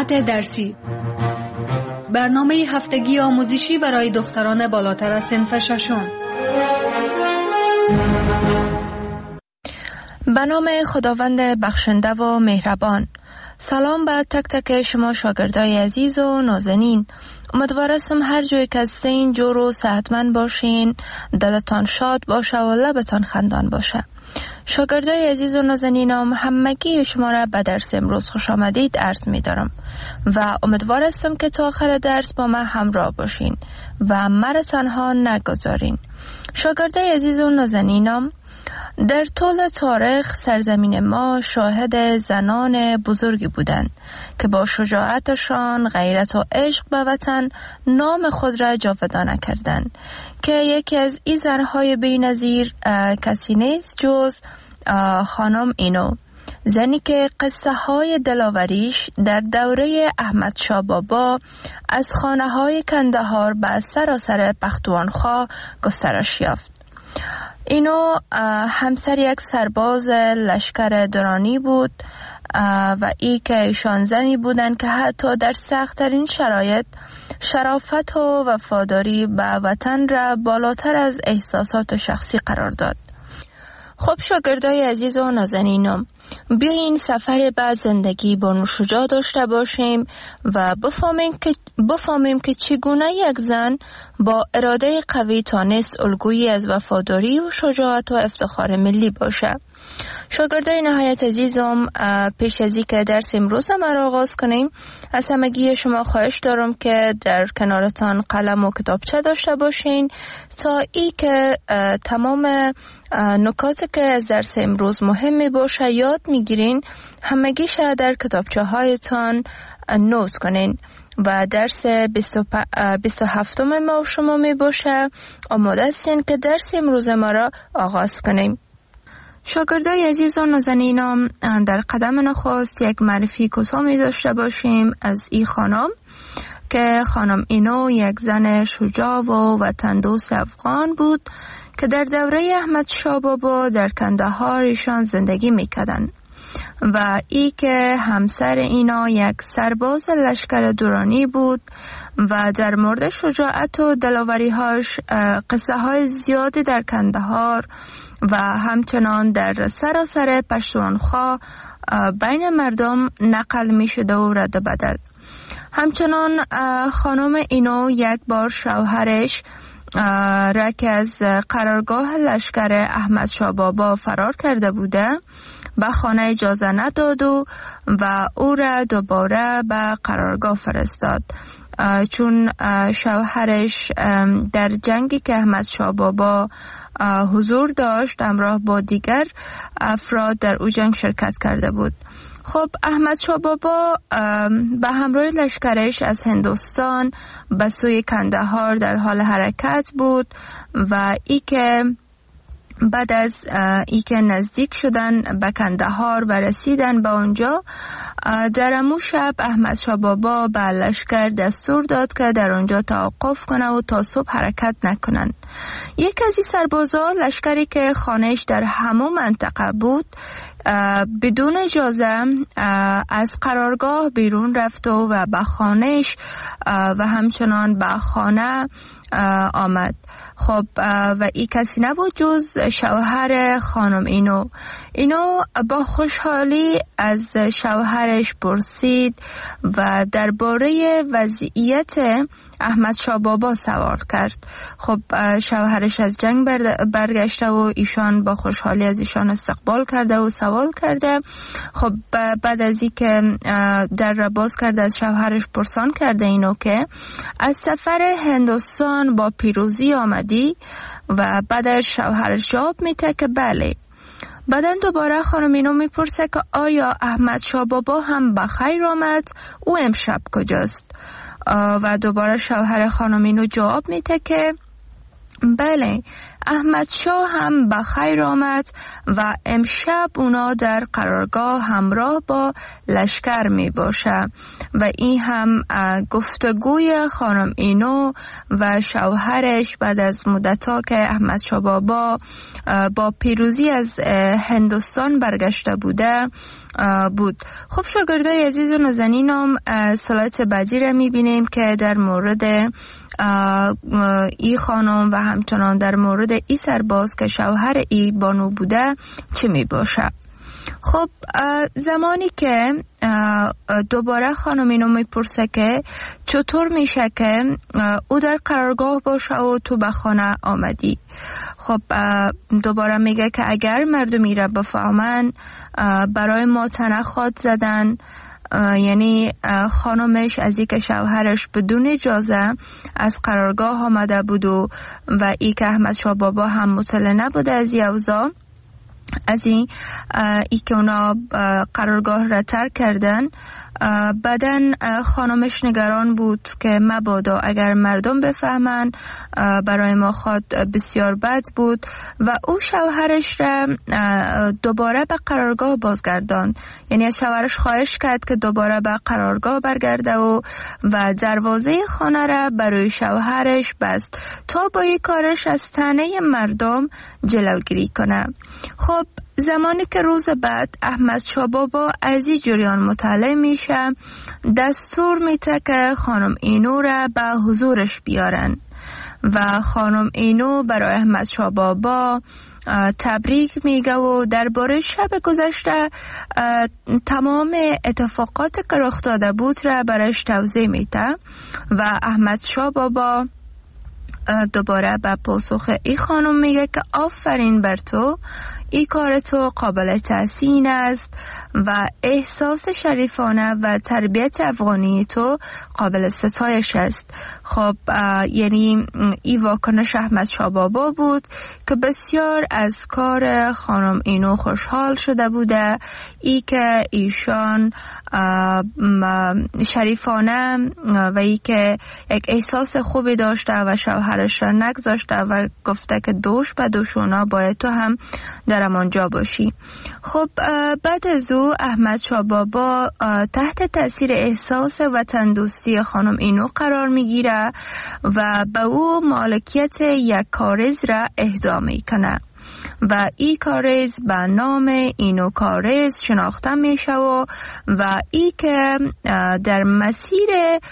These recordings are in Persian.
مهارت درسی، برنامه هفتگی آموزشی برای دختران بالاتر از صنف ششم. به نام خداوند بخشنده و مهربان. سلام به تک تک شما شاگردای عزیز و نازنین. امیدوارم هر جایی که هستین جور و صحتمند باشین، دلتان شاد باشه و لبتان خندان باشه. شاگردای عزیز و نازنینم، همگی شما را به درس امروز خوش آمدید عرض می دارم و امیدوارم که تا آخر درس با من همراه باشین و مرا تنها نگذارین. شاگردای عزیز و نازنینم، در طول تاریخ سرزمین ما شاهد زنان بزرگی بودند که با شجاعتشان، غیرت و عشق به وطن نام خود را جاودانه کردند که یکی از این زنهای بی‌نظیر کسی نیست جز خانم اینو، زنی که قصه های دلاوریش در دوره احمد شاه بابا از خانه های کندهار به سراسر پختونخوا گسترش یافت. اینو همسر یک سرباز لشکر درانی بود و ای که ایشان زنی بودند که حتی در سخت‌ترین شرایط شرافت و وفاداری به وطن را بالاتر از احساسات شخصی قرار داد. خب شاگردای عزیز و نازنینم، بیاین سفر به زندگی با شجاع داشته باشیم و بفهمیم که چگونه یک زن با اراده قوی تانست الگویی از وفاداری و شجاعت و افتخار ملی باشه. شاگردای نهایت عزیزم، پیش از اینکه درس امروز ما را آغاز کنیم، از همگی شما خواهش دارم که در کنارتان قلم و کتابچه داشته باشین تا ای که تمام نکاتی که از درس امروز مهمی باشه یاد میگیرین، همگیش در کتابچه هایتان نوت کنین و درس 27 ما شما می باشه. آماده هستین که درس امروز ما را آغاز کنیم. شاگردای عزیز و نازنینم، در قدم نخست یک معرفی کوتاه می داشته باشیم از این خانم که خانم اینو یک زن شجاع و وطن دوست افغان بود که در دوره احمد شاه بابا در کندهار ایشان زندگی میکردن و ای که همسر اینا یک سرباز لشکر درانی بود و در مورد شجاعت و دلاوری‌هاش قصه های زیادی در کندهار و همچنان در سراسر پختونخوا بین مردم نقل می شده و رد و بدل. همچنان خانم اینو یک بار شوهرش را که از قرارگاه لشکر احمد شاه بابا فرار کرده بوده به خانه اجازه نداد و او را دوباره به قرارگاه فرستاد، چون شوهرش در جنگی که احمد شاه بابا حضور داشت همراه با دیگر افراد در او جنگ شرکت کرده بود. خب احمد شاه بابا به همراه لشکرش از هندوستان به سوی کندهار در حال حرکت بود و ای که بعد از ای که نزدیک شدن به کندهار و رسیدن به آنجا، در امو شب احمد شاه بابا به لشکر دستور داد که در آنجا توقف کنه و تا صبح حرکت نکنن. یک از این سربازان، لشکری که خانهش در همون منطقه بود، بدون اجازه از قرارگاه بیرون رفت و به خانهش و همچنان به خانه آمد. خب و این کسی نبود جز شوهر خانم اینو با خوشحالی از شوهرش پرسید و درباره وضعیت احمد شاه بابا سوال کرد. خب شوهرش از جنگ برگشته و ایشان با خوشحالی از ایشان استقبال کرده و سوال کرده. خب بعد از این که در را باز کرده از شوهرش پرسان کرده اینو که از سفر هندوستان با پیروزی آمدی و بعدش شوهرش جواب میده که بله. بعدن دوباره خانم اینو میپرسه که آیا احمد شاه بابا هم بخیر آمد؟ او امشب کجاست؟ و دوباره شوهر خانم اینو جواب میده که بله، احمد شاه هم به خیر آمد و امشب اونا در قرارگاه همراه با لشکر می باشه و این هم گفتگوی خانم اینو و شوهرش بعد از مدتا که احمد شاه بابا با پیروزی از هندوستان برگشته بوده بود. خب شاگردای عزیز و نازنینم، سلایت بعدی را میبینیم که در مورد ای خانم و همچنان در مورد ای سرباز که شوهر ای بانو بوده چه می باشه. خب زمانی که دوباره خانم اینو میپرسه که چطور میشه که او در قرارگاه باشه و تو به خانه آمدی. خب دوباره میگه که اگر مردمی را بفهمن برای ما تنخواد زدن، یعنی خانمش از این که شوهرش بدون اجازه از قرارگاه آمده بود و ای که احمد شاه بابا هم مطلع نبوده از این اوضاع، از این که اونا قرارگاه را ترک کردن. بعدن خانمش نگران بود که مبادا اگر مردم بفهمن برای ما خود بسیار بد بود و او شوهرش را دوباره به قرارگاه بازگردان، یعنی از شوهرش خواهش کرد که دوباره به قرارگاه برگرده و دروازه خانه را برای شوهرش بست تا با این کارش از طعنه مردم جلوگیری کنه. خب زمانی که روز بعد احمد شاه بابا از این جریان مطلع میشه، دستور میده که خانم اینو را به حضورش بیارن و خانم اینو برای احمد شاه بابا تبریک میگه و درباره شب گذشته تمام اتفاقات که رخ داده بود را برایش توضیح میده و احمد شاه بابا دوباره به پاسخ ای خانم میگه که آفرین بر تو، ای کار تو قابل تحسین است و احساس شریفانه و تربیت افغانی تو قابل ستایش است. خب یعنی ای واکنش احمد شاه بابا بود که بسیار از کار خانم اینو خوشحال شده بوده، ای که ایشان شریفانه و ای که یک احساس خوبی داشته و شوهرش را نگذاشته و گفته که دوش به دوشونا باید تو هم در امانجا باشی. خب بعد از او احمد شاه بابا تحت تاثیر احساس وطن دوستی خانم اینو قرار میگیره و به او مالکیت یک کارز را اهدا میکنه و ای کارز به نام اینو کارز شناخته میشه و ای که در مسیر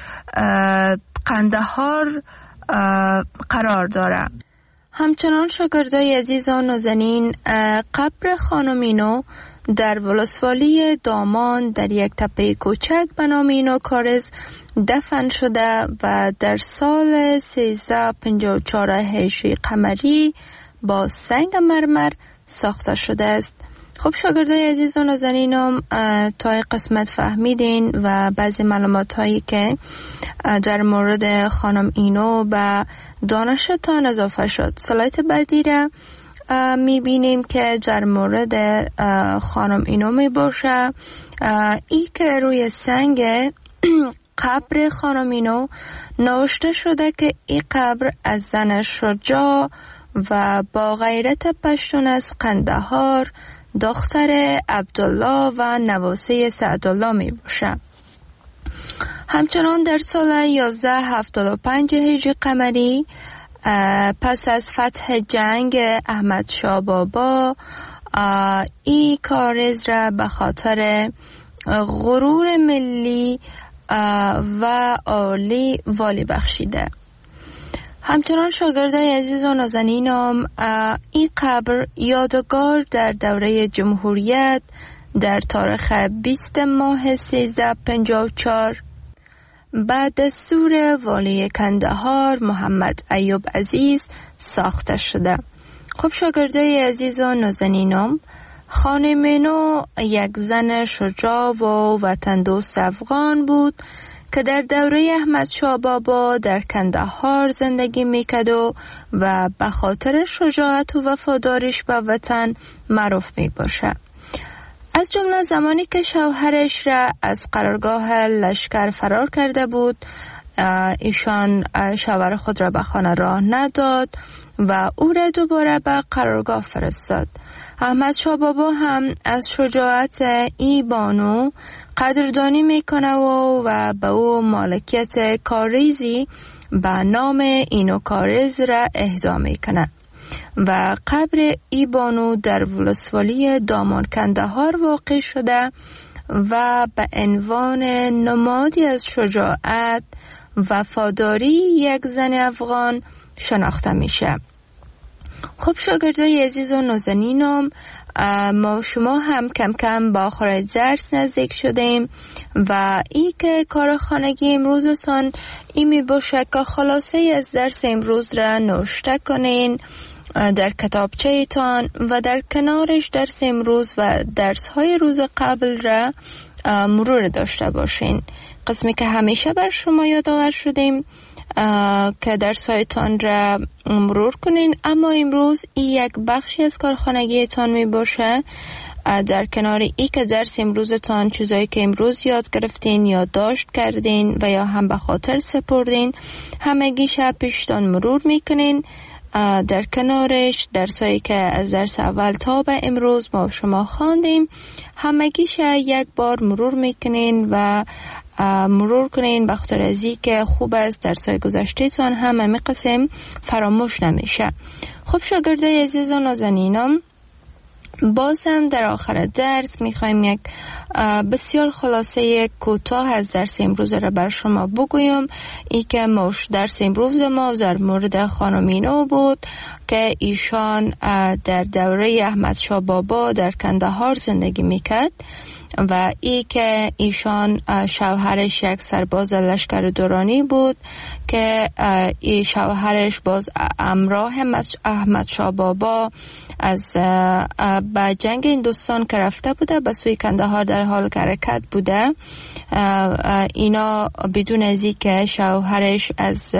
قندهار قرار داره. همچنان شاگردای عزیز و نازنین، قبر خانم اینو در ولسوالی دامان در یک تپه کوچک به نام اینو کارز دفن شده و در سال 1354 هجری قمری با سنگ مرمر ساخته شده است. خب شاگردای عزیز و نازنینم، تا این قسمت فهمیدین و بعضی معلومات هایی که در مورد خانم اینو به دانشتان اضافه شد. سلایت بعدی را میبینیم که در مورد خانم اینو میباشه، ای که روی سنگ قبر خانم اینو نوشته شده که این قبر از زن شجاع و با غیرت پشتون از قندهار، دختر عبدالله و نواسه سعدالله می باشه. همچنان در سال 1175 هجری قمری پس از فتح جنگ احمد شاه بابا ای کارز را به خاطر غرور ملی و عالی والی بخشیده. همچنان شاگردای عزیز و نازنینم، این قبر یادگار در دوره جمهوریت در تاریخ 20 ماه 1354 بعد دستور والی کندهار محمد ایوب عزیز ساخته شده. خب شاگردای عزیز و نازنینم، خانم اینو یک زن شجاع و وطن دوست افغان بود که در دوره احمد شاه بابا در کندهار زندگی میکرد و به خاطر شجاعت و وفاداریش به وطن معروف می باشه. از جمله زمانی که شوهرش را از قرارگاه لشکر فرار کرده بود، ایشان شوهر خود را به خانه راه نداد و او را دوباره به قرارگاه فرستاد. احمد شاه بابا هم از شجاعت ای بانو قدردانی میکنه و به او مالکیت کاریزی به نام اینو کاریز را اهدا میکنه و قبر ای بانو در ولسوالی دامان کندهار واقع شده و به عنوان نمادی از شجاعت وفاداری یک زن افغان شناخته میشه. خب شاگردای عزیز و نازنینم، ما شما هم کم کم با آخر درس نزدیک شدیم و ای که کار خانگی امروزتان ای می باشه که خلاصه از درس امروز را نوشته کنین در کتابچه ایتان و در کنارش درس امروز و درس های روز قبل را مرور داشته باشین. قسمی که همیشه بر شما یادآور شدیم که درسایتان را مرور کنین، اما امروز این یک بخشی از کارخانگیتان می باشه. در کنار ای که درس امروزتان چیزایی که امروز یاد گرفتین یا داشت کردین و یا هم به خاطر سپردین همگیش پیشتان مرور میکنین. در کنارش درسایی که از درس اول تا به امروز ما شما خواندیم همگیش یک بار مرور میکنین و مرور کنین به خاطر ازی که خوب است درسای گذشته تان همه قسم فراموش نمیشه. خب شاگردای عزیز و نازنینم، باز هم در آخر درس میخوایم یک بسیار خلاصه کوتاه از درس امروز را بر شما بگویم. ای که درس امروز ما در مورد خانم اینو بود که ایشان در دوره احمد شاه بابا در کندهار زندگی میکرد و ای که ایشان شوهرش یک سرباز لشکر دورانی بود که ای شوهرش باز همراه احمد شاه بابا از به جنگ هندوستان که رفته بوده به سوی کندهار در حال حرکت بوده. اینا بدون از اینکه شوهرش از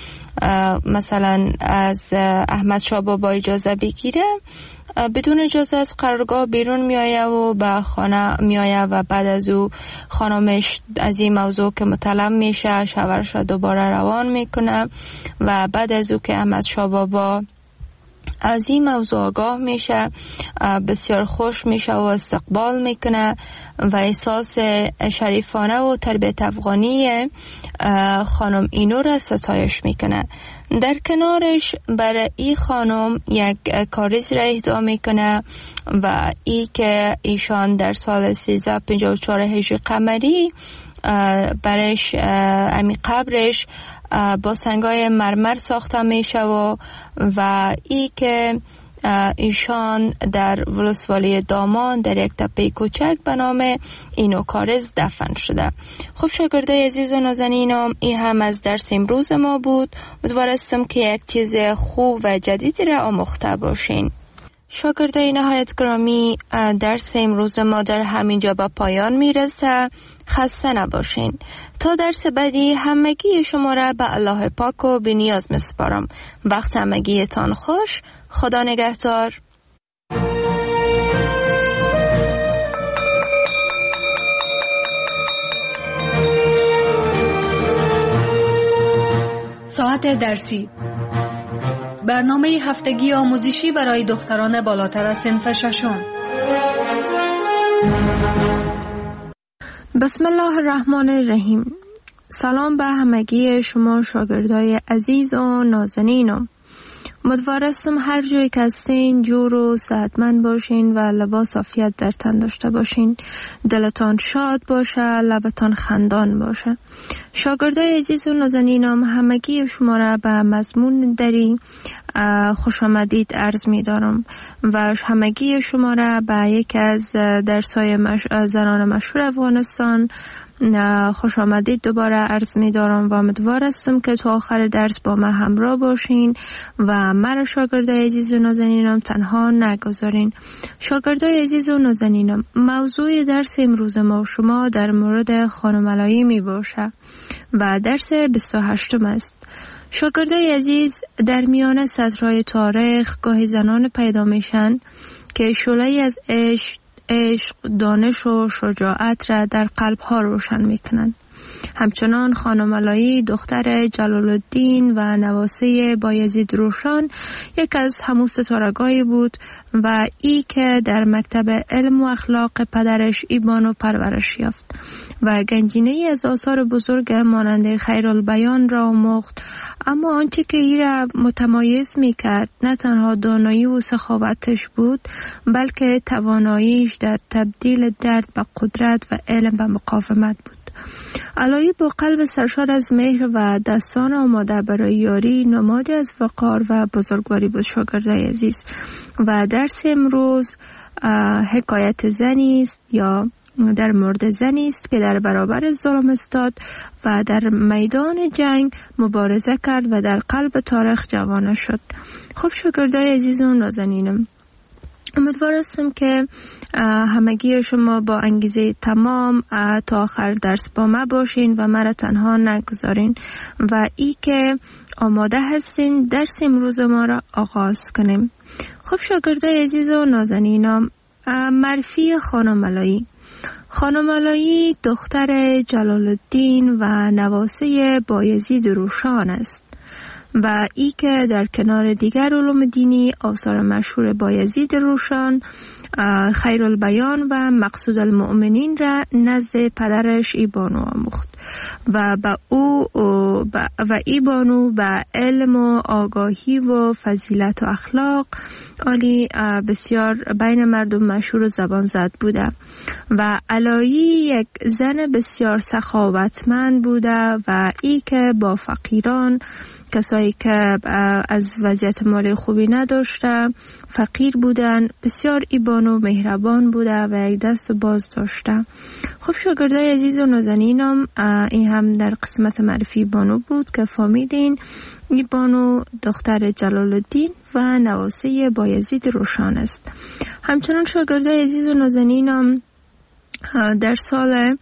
مثلا از احمد شاه بابا اجازه بگیره بدون اجازه از قرارگاه بیرون میآیه و به خانه میآیه و بعد از او خانمش از این موضوع که مطلع میشه شوهرش را دوباره روان میکنه و بعد از او که احمد شاه بابا از این موضوع آگاه میشه بسیار خوش میشه و استقبال میکنه و احساس شریفانه و تربیت افغانی خانم اینو را ستایش میکنه. در کنارش برای این خانم یک کاریز را اهدا میکنه و ای که ایشان در سال 1354 هجری قمری برش امی قبرش با سنگای مرمر ساخته میشه و ای که ایشان در ولسوالی دامان در یک تپه کوچک به نام اینو کاریز دفن شده. خب شاگردای عزیز و نازنینم، این هم از درس امروز ما بود. امیدوارم که یک چیز خوب و جدیدی را آموخته باشین. شاگردای نهایت گرامی، درس امروز ما در همینجا به پایان میرسه. خسته نباشین. تا درس بعدی همگی شما را به الله پاک و بی نیاز میسپارم. وقت همگیتان خوش. خدا نگهدار. ساعت درسی، برنامه هفتگی آموزشی برای دختران بالاتر از صنف ششم. بسم الله الرحمن الرحیم. سلام به همگی شما شاگردای عزیز و نازنینم. امیدوارم هر جایی که هستین جور و صحتمند باشین و لباس عافیت در تن داشته باشین. دلتان شاد باشه، لبتان خندان باشه. شاگردای عزیز و نازنینم، همگی شما را به مضمون دری خوش آمدید عرض می دارم و همگی شما را به یک از درس‌های زنان مشهور افغانستان خوش آمدید دوباره عرض می دارم و امیدوار هستم که تو آخر درس با من همراه باشین و مرا شاگردای عزیز و نازنینم تنها نگذارین. شاگردای عزیز و نازنینم، موضوع درس امروز ما شما در مورد خانم علایی می باشه و درس 28 است. شاگردای عزیز، در میان سطرهای تاریخ گاهی زنان پیدا میشن که شعله‌ای از عشق، دانش و شجاعت را در قلبها روشن میکنن. همچنان خانم علایی دختر جلال الدین و نواسه بایزید روشن یک از همون ستارگانی بود و ای که در مکتب علم و اخلاق پدرش ایبانو پرورش یافت و گنجینه از آثار بزرگ مانند خیرالبیان را آموخت. اما آنچه که ای را متمایز می کرد نه تنها دانایی و سخاوتش بود، بلکه تواناییش در تبدیل درد به قدرت و علم به مقاومت بود. علایی با قلب سرشار از مهر و دستان آماده برای یاری نمادی از وقار و بزرگواری بود. شاگردای عزیز، و درس امروز حکایت زنی است یا در مورد زنی است که در برابر ظلم استاد و در میدان جنگ مبارزه کرد و در قلب تاریخ جوانه شد. خب شاگردای عزیز و نازنینم، امیدوار هستم که همگی شما با انگیزه تمام تا آخر درس با ما باشین و مرا تنها نگذارین و ای که آماده هستین درس امروز ما را آغاز کنیم. خب شاگردای عزیز و نازنینم، معرفی خانم علایی. خانم علایی دختر جلال الدین و نواسه بایزید روشن است و ای که در کنار دیگر علوم دینی آثار مشهور بایزید روشن، خیرالبیان و مقصود المؤمنین را نزد پدرش ایبانو آموخت و ایبانو به علم و آگاهی و فضیلت و اخلاق عالی بسیار بین مردم مشهور و زبان زد بوده و علایی یک زن بسیار سخاوتمند بوده و ای که با فقیران، کسایی که از وضعیت مالی خوبی نداشته، فقیر بودن، بسیار ایبانو مهربان بوده و یک دست و باز داشته. خب شاگردای عزیز و نازنینم، این هم در قسمت معرفی بانو بود که فهمیدین ایبانو دختر جلال الدین و نواسه بایزید روشن است. همچنان شاگردای عزیز و نازنینم، در سال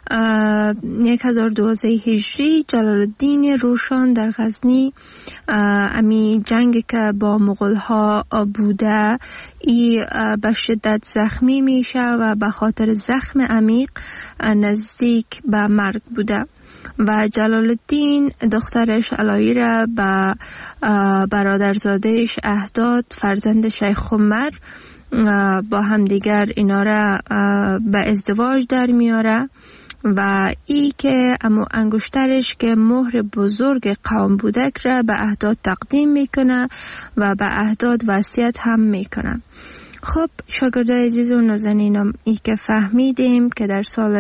1012 هجری جلال الدین روشن در غزنی امی جنگ که با مغول ها بوده ای به شدت زخمی میشه و به خاطر زخم عمیق نزدیک به مرگ بوده و جلال الدین دخترش علایی را به برادرزادهش اهداد فرزند شیخ عمر با همدیگر اینا را به ازدواج در میاره و ای که امو انگشترش که مهر بزرگ قوم بودک را به اهداد تقدیم میکنه و به اهداد وصیت هم میکنه. خب شاگردای عزیز و نازنینم، ای که فهمیدیم که در سال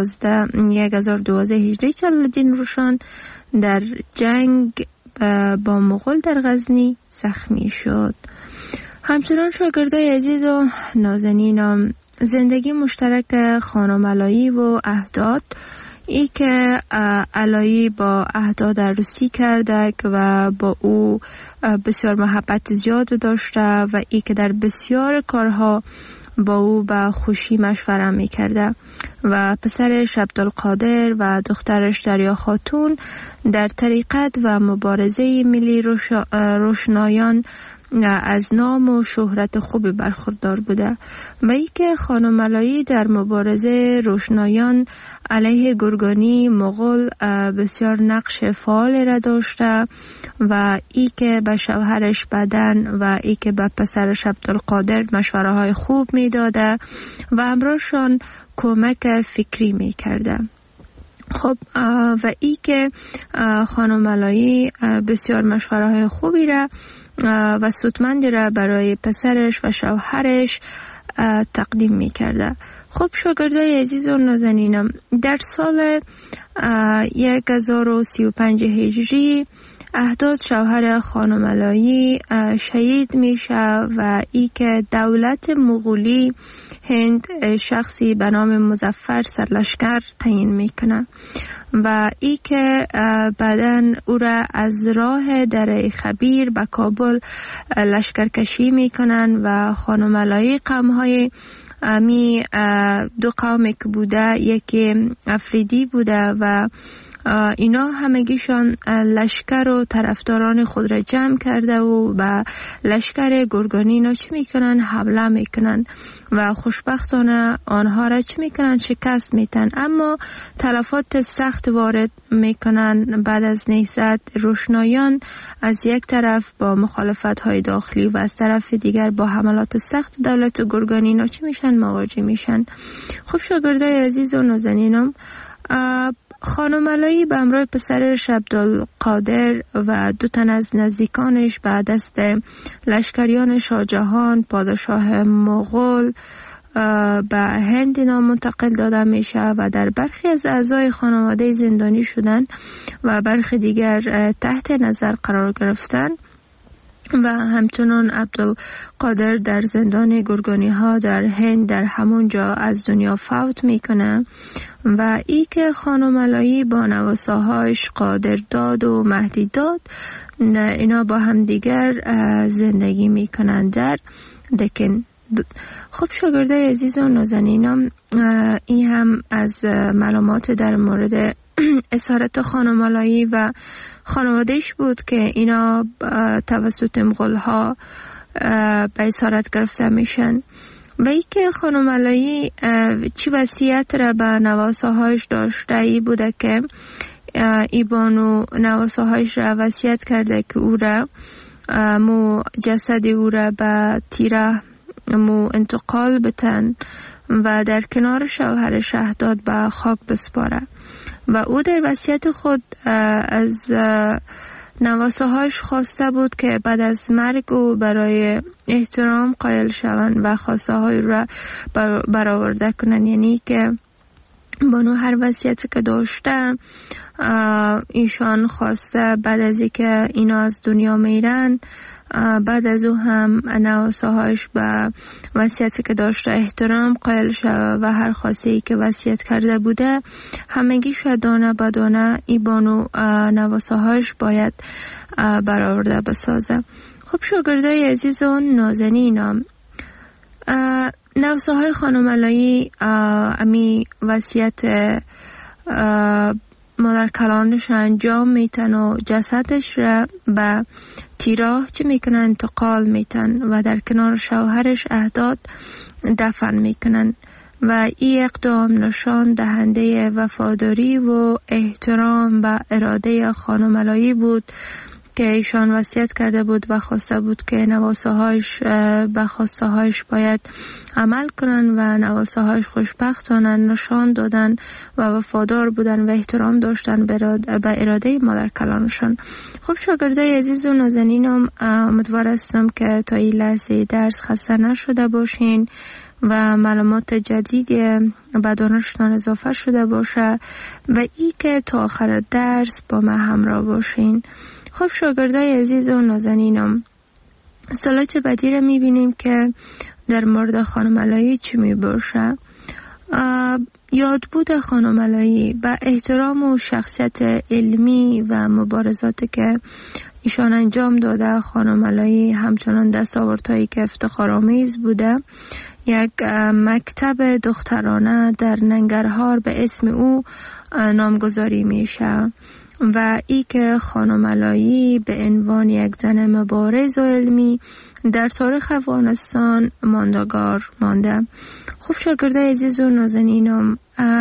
1012 هجری جلال الدین روشن در جنگ با مغول در غزنی زخمی شد. همچنان شاگردای عزیز و نازنینم، زندگی مشترک خانم علایی و اهداد، ای که علایی با اهداد عروسی کرده و با او بسیار محبت زیاد داشته و ای که در بسیار کارها با او به خوشی مشوره می کرده و پسرش عبدالقادر و دخترش دریا خاتون در طریقت و مبارزه ملی روشنایان از نام و شهرت خوبی برخوردار بوده و ای که خانم علایی در مبارزه روشنایان علیه گرگانی مغول بسیار نقش فعال را داشته و ای که به شوهرش بدن و ای که به پسرش عبدالقادر مشوره های خوب می داده و همراهشان کمک فکری می کرده. خب و ای که خانم علایی بسیار مشوره های خوبی را و سودمندی را برای پسرش و شوهرش تقدیم می کرده. خب شاگردای عزیز و نازنینم، در سال 1035 هجری اهداد شوهر خانم علایی شهید میشه و ای که دولت مغولی هند شخصی به نام مظفر سرلشکر تعیین میکنه و ای که بعدن او را از راه دره خبیر به کابل لشکرکشی میکنن و خانم علایی قومهای می دو قومی که بوده، یکی افریدی بوده و اینا همگیشان لشکر و طرفداران خود را جمع کرده و به لشکر گرگانی اینا چی میکنن؟ حمله میکنن و خوشبختانه آنها را چی میکنن؟ شکست میتن. اما تلفات سخت وارد میکنن. بعد از نهضت روشنایان از یک طرف با مخالفت های داخلی و از طرف دیگر با حملات سخت دولت گرگانی اینا چی میشن؟ مواجه میشن. خب شاگردای عزیز و نازنینم، خانم علایی به همراه پسرش عبدالقادر و 2 تن از نزدیکانش به دست لشکریان شاهجهان پادشاه مغول به هند منتقل داده میشه و در برخی از اعضای خانواده زندانی شدن و برخی دیگر تحت نظر قرار گرفتن و همچنان عبدالقادر در زندان گرگانی ها در هند در همون جا از دنیا فوت میکنه و ای که خانم علایی با نواساهاش قادر داد و مهدی داد اینا با هم دیگر زندگی میکنن در دکن. خب شاگردای عزیز و نازنینم، این هم از معلومات در مورد اسارت خانم علایی و خانوادهش بود که اینا توسط مغول ها به اسارت گرفته میشن و ای که خانم علایی چی وصیت را به نواساهایش داشته ای بوده که ای بانو نواساهایش را وصیت کرده که او را جسد او را به تیره انتقال بتن و در کنار شوهر شهداد به خاک بسپاره و او در وصیت خود از نواساهاش خواسته بود که بعد از مرگ او برای احترام قائل شوند و خواسته های را برآورده کنند. یعنی که بانو هر وصیتی که داشته ایشان خواسته بعد از اینکه اینا از دنیا میرن بعد از او هم نواساهاش به وصیتی که داشته احترام قائل شود و هر خواسته‌ای که وصیت کرده بوده همگی شد دانه به دانه ای بانو نواساهاش باید برآورده بسازه. خب شاگردای عزیز و نازنینم، نواساهای خانم علایی امی وصیت مادر کلانش انجام میتن و جسدش را به تیراه چه میکنن؟ انتقال میتن و در کنار شوهرش اهداد دفن میکنن و این اقدام نشان دهنده وفاداری و احترام و اراده خانم علایی بود که ایشان وصیت کرده بود و خواسته بود که نواساهایش به خواستهایش باید عمل کنن و نواساهایش خوشبختانه نشان دادن و وفادار بودن و احترام داشتن به اراده مادر کلانشان. خب شاگردای عزیز و نازنینم، امیدوار هستم که تا این لحظه درس خسته نشده باشین و معلومات جدیدی به دانشتان اضافه شده باشه و ای که تا آخر درس با من همراه باشین. خب شاگردای عزیز و نازنینم، سلایت بعدی رو میبینیم که در مورد خانم علایی چی میباشه. یادبود خانم علایی به احترام و شخصیت علمی و مبارزاتی که ایشان انجام داده، خانم علایی همچنان دستاوردهایی که افتخارآمیز بوده. یک مکتب دخترانه در ننگرهار به اسم او نامگذاری میشه و ای که خانم علایی به عنوان یک زن مبارز و علمی در تاریخ افغانستان ماندگار مانده. خب شاگردای عزیز و نازنینم،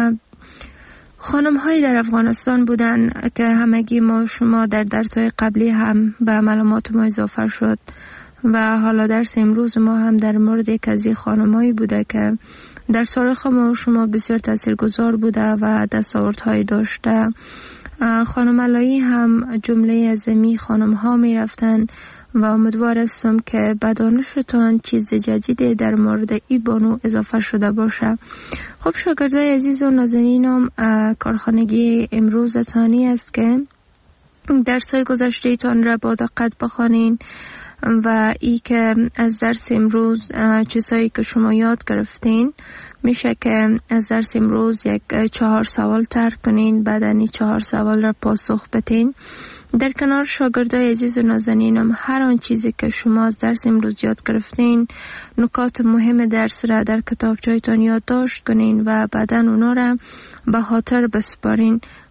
خانم هایی در افغانستان بودن که همگی ما شما در درس‌های قبلی هم به معلومات ما اضافه شد و حالا درس امروز ما هم در مورد یک از این خانم هایی بوده که در تاریخ ما شما بسیار تاثیرگذار بوده و دستاوردهایی داشته. خانم علایی هم جمله از می خانم ها می رفتن و امیدوار هستم که به دانشتان چیز جدیدی در مورد ای بانو اضافه شده باشه. خب شاگردای عزیز و نازنینم، کارخانگی امروز تانی است که درسای گذشته تان را با دقت بخوانین و ای که از درس امروز چیزهایی که شما یاد گرفتین میشه که از درس امروز یک 4 سوال طرح کنین، بعد این 4 سوال را پاسخ بدین. در کنار شاگردای عزیز و نازنینم، هر آن چیزی که شما از درس امروز یاد گرفتین، نکات مهم درس را در کتابچه‌تان یادداشت کنین و بعداً اونا را به خاطر بسپارین.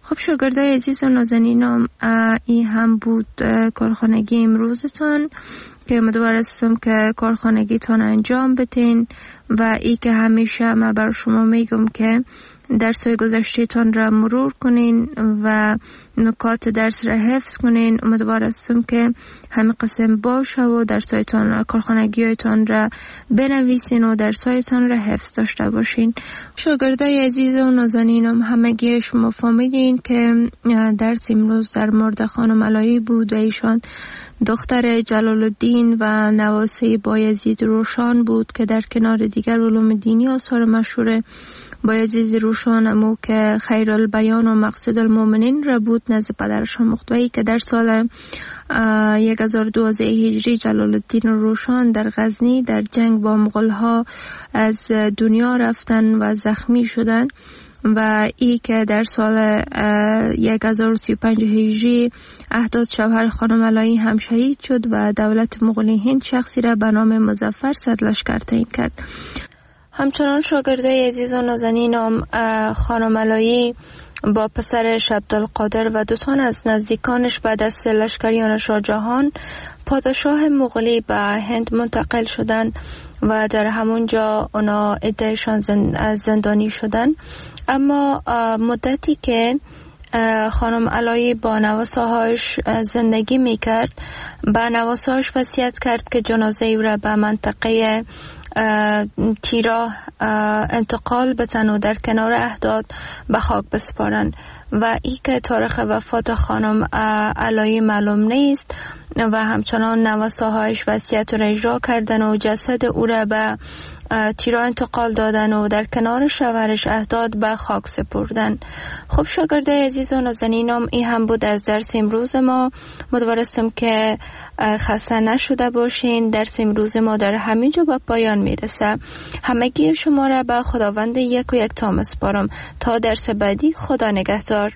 خب شاگردای عزیز و نازنینم، این هم بود کارخانگی امروزتان که امیدوارم که کارخانگیتان انجام بدین و ای که همیشه من بر شما میگم که درس‌های گذشته‌تان را مرور کنین و نکات درس را حفظ کنین. امیدوارم که همه قسم باشه و درس‌هایتان کارخانگی‌هایتان را بنویسین و درس‌هایتان را حفظ داشته باشین. شاگردای عزیز و نازنینم، همگی شما فهمیدین که درس امروز در مورد خانم علایی بود و ایشان دختر جلال الدین و نواسه بایزید روشن بود که در کنار دیگر علوم دینی آثار مشهور بایزید روشن امو که خیر البیان و مقصد المؤمنین را بود نزد پدرشان مختوی که در سال 1012 هجری جلال الدین روشن در غزنی در جنگ با مغول‌ها از دنیا رفتن و زخمی شدن و ای که در سال 1035 هجری احداد شوهر خانم علایی هم شهید شد و دولت مغولی هند شخصی را به نام مظفر سرلشکر تعیین کرد. همچنان شاگردای عزیز و نازنینم، خانم علایی با پسرش عبدالقادر و 2 تن از نزدیکانش بعد از لشکریان شاه جهان پادشاه مغولی به هند منتقل شدند و در همونجا اونا عدهشان زندانی شدن. اما مدتی که خانم علایی با نواسه‌هاش زندگی میکرد، با نواسه‌هاش وصیت کرد که جنازه او را به منطقه تیراه انتقال بدن و در کنار احداد به خاک بسپارن و ای که تاریخ وفات خانم علایی معلوم نیست و همچنان نواسه‌هاش وصیت را اجرا کردن و جسد او را به تیراه انتقال دادن و در کنار شوهرش احداد به خاک سپردن. خب شاگردای عزیز و نازنینم، این هم بود از درس امروز ما. امیدوارم که خسته نشده باشین. درس امروز ما در همین جا به پایان میرسه. همگی شما را به خداوند یک و یک تا میسپارم تا درس بعدی. خدا نگهدار.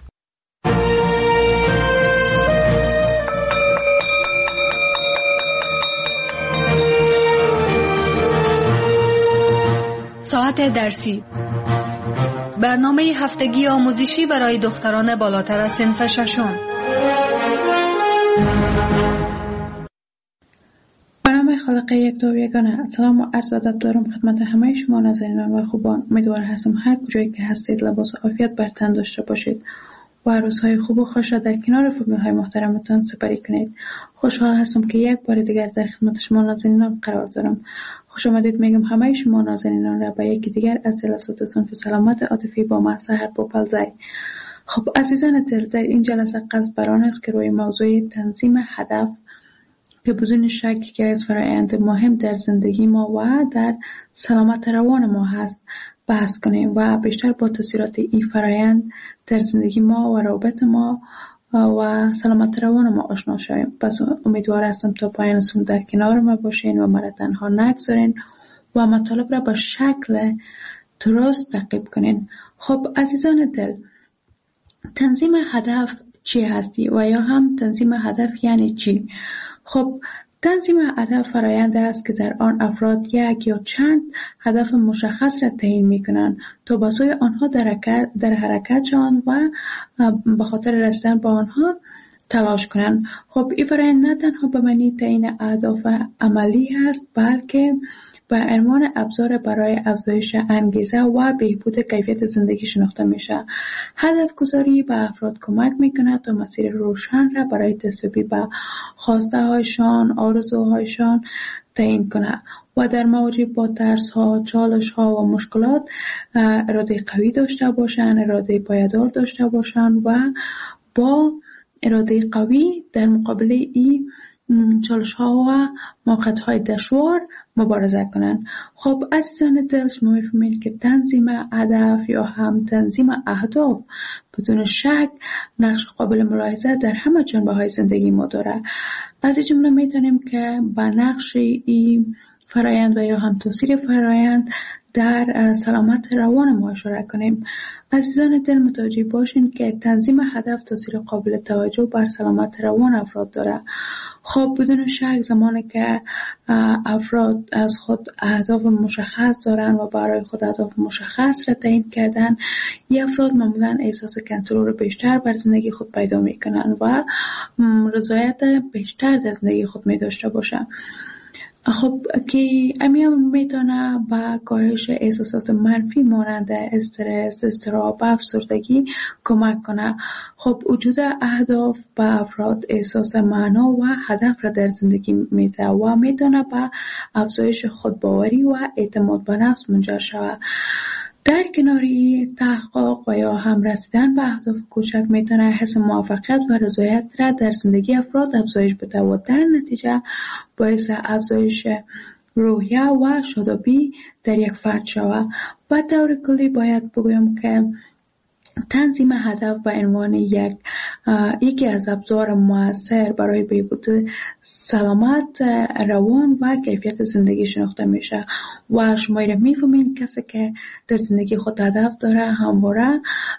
ساعت درسی، برنامه هفتگی آموزشی برای دختران بالاتر از صنف ششم. به نام خالق یک و یگانه، سلام و عرض ادب دارم خدمت همه شما نازنینان و خوبان. امیدوار هستم هر کجایی که هستید لباس عافیت بر تن داشته باشید و روزهای خوب و خوش را در کنار فامیل‌های محترمتان سپری کنید. خوشحال هستم که یک بار دیگر در خدمت شما نازنینان قرار دارم. خوش آمدید میگم همه شما نازنینان را به یکی دیگر از جلسات صنف سلامت عاطفی با من سحر پوپلزی. خب عزیزان دل، در این جلسه قصد بر آن است که روی موضوع تنظیم هدف که بدون شک که از فرآیند مهم در زندگی ما و در سلامت روان ما هست بحث کنیم و بیشتر با تاثیرات این فرآیند در زندگی ما و روابط ما و سلامت روان ما آشنا شویم. پس امیدوار هستم تا پایان سخن در کنار ما باشین و مرا تنها نگذارین و مطالب را با شکل درست تعقیب کنین. خب عزیزان دل، تنظیم هدف چی هستی و یا هم تنظیم هدف یعنی چی؟ خب تنظیم هدف فرآیند است که در آن افراد یک یا چند هدف مشخص را تعیین می‌کنند تا به سوی آنها در حرکت شوند و به خاطر رسیدن به آنها تلاش کنند. خب این فرآیند نه تنها به معنی تعیین اهداف عملی است، بلکه به عنوان ابزار برای افزایش انگیزه و بهبود کیفیت زندگی شناخته میشه. هدف گذاری به افراد کمک میکنه تا مسیر روشن را برای دستیابی به خواسته هایشان، آرزوهایشان تعیین کنه و در مواجه با ترس ها، چالش ها و مشکلات اراده قوی داشته باشن، اراده پایدار داشته باشن و با اراده قوی در مقابل این چالش ها و موقعیت های دشوار مبارزه کنن. خب عزیزان دل، شما میفهمید که تنظیم هدف یا هم تنظیم اهداف بدون شک نقش قابل ملاحظه در همه جنبه های زندگی ما داره. از این جمله میتونیم که با نقش این فرایند و یا هم تاثیر فرایند در سلامت روان ما اشاره کنیم. عزیزان دل، متوجه باشین که تنظیم هدف تاثیر قابل توجه بر سلامت روان افراد داره. خب بدون شک زمانی که افراد از خود اهداف مشخص دارن و برای خود اهداف مشخص را تعیین کردن، این افراد معمولا احساس کنترل بیشتر بر زندگی خود پیدا میکنن و رضایت بیشتر در زندگی خود می داشته باشن. خب که امیام میتونه با کاهش احساسات منفی مانند استرس، اضطراب و افسردگی کمک کنه. خب وجود اهداف به افراد احساس معنا و هدف را در زندگی میده و میتونه به افزایش خودباوری و اعتماد به نفس منجر شود. در کناری تحقق و یا هم رسیدن به اهداف کوچک میتونه حس موفقیت و رضایت را در زندگی افراد افزایش بده و در نتیجه باعث افزایش روحیه و شادابی در یک فرد شود. به طور کلی باید بگویم که تنظیم هدف به عنوان یکی از ابزار مؤثر برای بهبود سلامت روان و کیفیت زندگی شناخته میشه و شما را میفهمین کسی که در زندگی خود هدف داره همواره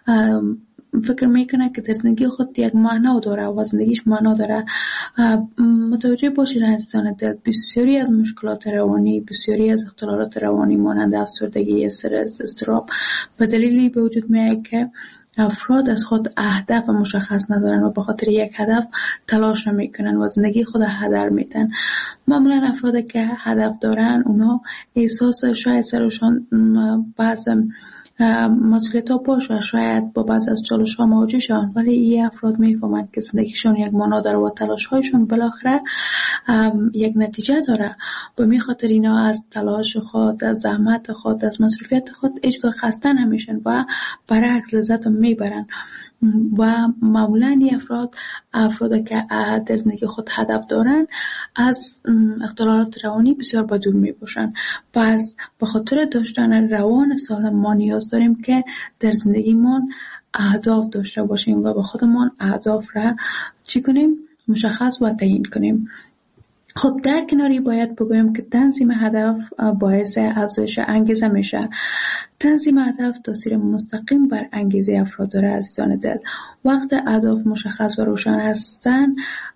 فکر میکنه که در زندگی خود یک معنا داره و زندگیش معنا داره. متوجه باشید عزیزان دل، بسیاری از مشکلات روانی، بسیاری از اختلالات روانی مانند افسردگی، استرس، اضطراب به دلیلی به وجود میاد که افراد از خود اهداف مشخص ندارن و به خاطر یک هدف تلاش نمیکنن و زندگی خود هدر میدن. معمولا افرادی که هدف دارن اونا احساس شاید سرشان بعض مسئولیت ها باشه، شاید با بعض از چالش ها مواجه شون، ولی این افراد میفهمند که زندگیشون یک معنا داره و تلاش هایشون بالاخره یک نتیجه داره. به می خاطر اینا از تلاش خود، از زحمت خود، از مصروفیت خود هیچگاه خسته نمیشن و برعکس لذت میبرن و معمولا این افراد که در زندگی خود هدف دارن از اختلالات روانی بسیار به دور می باشن. پس به خاطر داشتن روان سالم ما نیاز داریم که در زندگیمون اهداف داشته باشیم و به خودمون اهداف را چی کنیم؟ مشخص و تعیین کنیم. خب در کناری باید بگویم که تنظیم هدف باعث افزایش انگیزه میشه. تنظیم هدف تاثیر مستقیم بر انگیزه افراد داره عزیزان دل. وقت اهداف مشخص و روشن هستن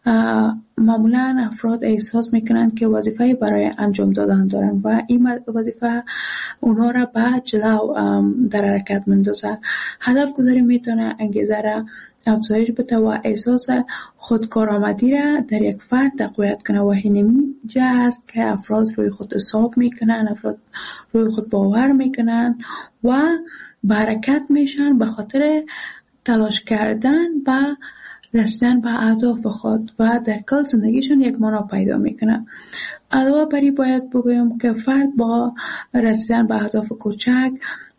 معمولا افراد احساس میکنن که وظیفه برای انجام دادن دارن و این وظیفه اونا را به جلو در حرکت میندازه. هدف گذاری میتونه انگیزه را افزایش بده و احساس خودکارآمدی را در یک فرد تقویت کنه و همینجا است که افراد روی خود حساب میکنن، افراد روی خود باور میکنن و به حرکت میشن به خاطر تلاش کردن و رسیدن به اهداف خود و در کل زندگیشون یک معنا پیدا میکنه. علاوه بر این باید بگویم که فرد با رسیدن به اهداف کوچک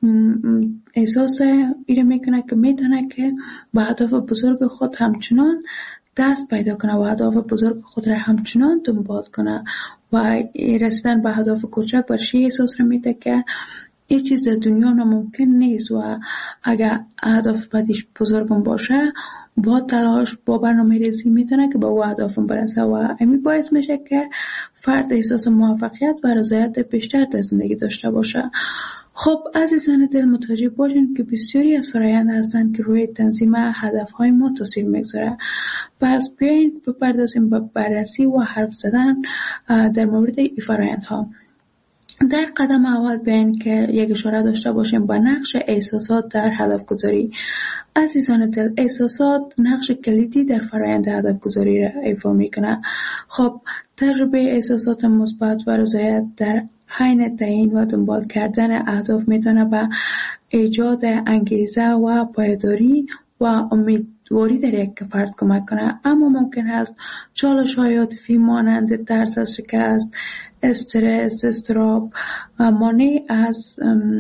احساس ایره میکنه که میتونه که به اهداف بزرگ خود همچنان دست پیدا کنه و اهداف بزرگ خود را همچنان دنبال کنه و رسیدن به اهداف کوچک برشی احساس را میده که این چیز در دنیا ناممکن نیست و اگر اهداف بعدش بزرگم باشه با تلاش با برنامه ریزی میتونه که به او اهدافم برسه و همین باعث میشه که فرد احساس موفقیت و رضایت بیشتر در زندگی داشته باشه. خب عزیزان دل متوجه باشین که بسیاری از فرآیند هستند که روی تنظیم هدفهای ما تاثیر میگذاره. پس بیاین بپردازیم به بررسی و حرف زدن در مورد این فرآیندها. در قدم اول بیاین که یک اشاره داشته باشیم با نقش احساسات در هدف گذاری. عزیزان دل، احساسات نقش کلیدی در فرآیند هدف گذاری را ایفا میکنه. خب تجربه احساسات مثبت و رضایت در حین تعیین و دنبال کردن اهداف میتونه به ایجاد انگیزه و پایداری و امیدواری در یک فرد کمک کنه، اما ممکن است چالش‌های عاطفی مانند ترس از شکست، استرس، اضطراب مانع از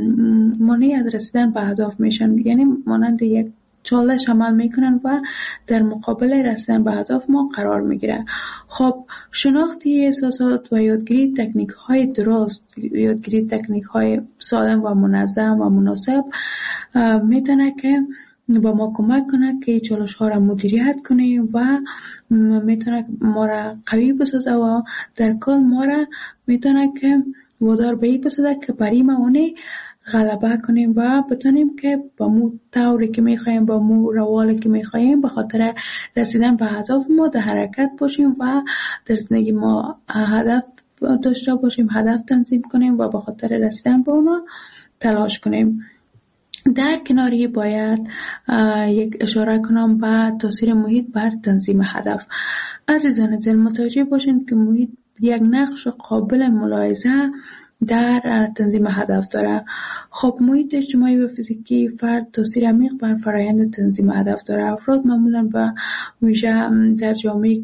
رسیدن به اهداف میشن، یعنی مانند یک چالش عمل میکنن و در مقابل رسیدن به هدف ما قرار میگیره. خب شناختی احساسات و یادگیری تکنیک های درست، یادگیری تکنیک های سالم و منظم و مناسب میتونه که با ما کمک کنه که چالش ها را مدیریت کنیم و میتونه ما را قوی بسازه و در کل ما را میتونه که وادار به این بسازه که برای ما اونه غلبه کنیم و بتونیم که با مو طوری که میخوایم، با مو روالی که میخوایم به خاطر رسیدن به اهداف ما در حرکت باشیم و در زندگی ما هدف داشته باشیم، هدف تنظیم کنیم و به خاطر رسیدن به اونا تلاش کنیم. در کناری باید یک اشاره کنم به تاثیر محیط بر تنظیم هدف. عزیزان دل متوجه باشین که محیط یک نقش قابل ملاحظه در تنظیم هدف داره. خب محیط اجتماعی و فیزیکی فرد تاثیر عمیق بر فرآیند تنظیم هدف داره. افراد معمولا و ویژه در جامعه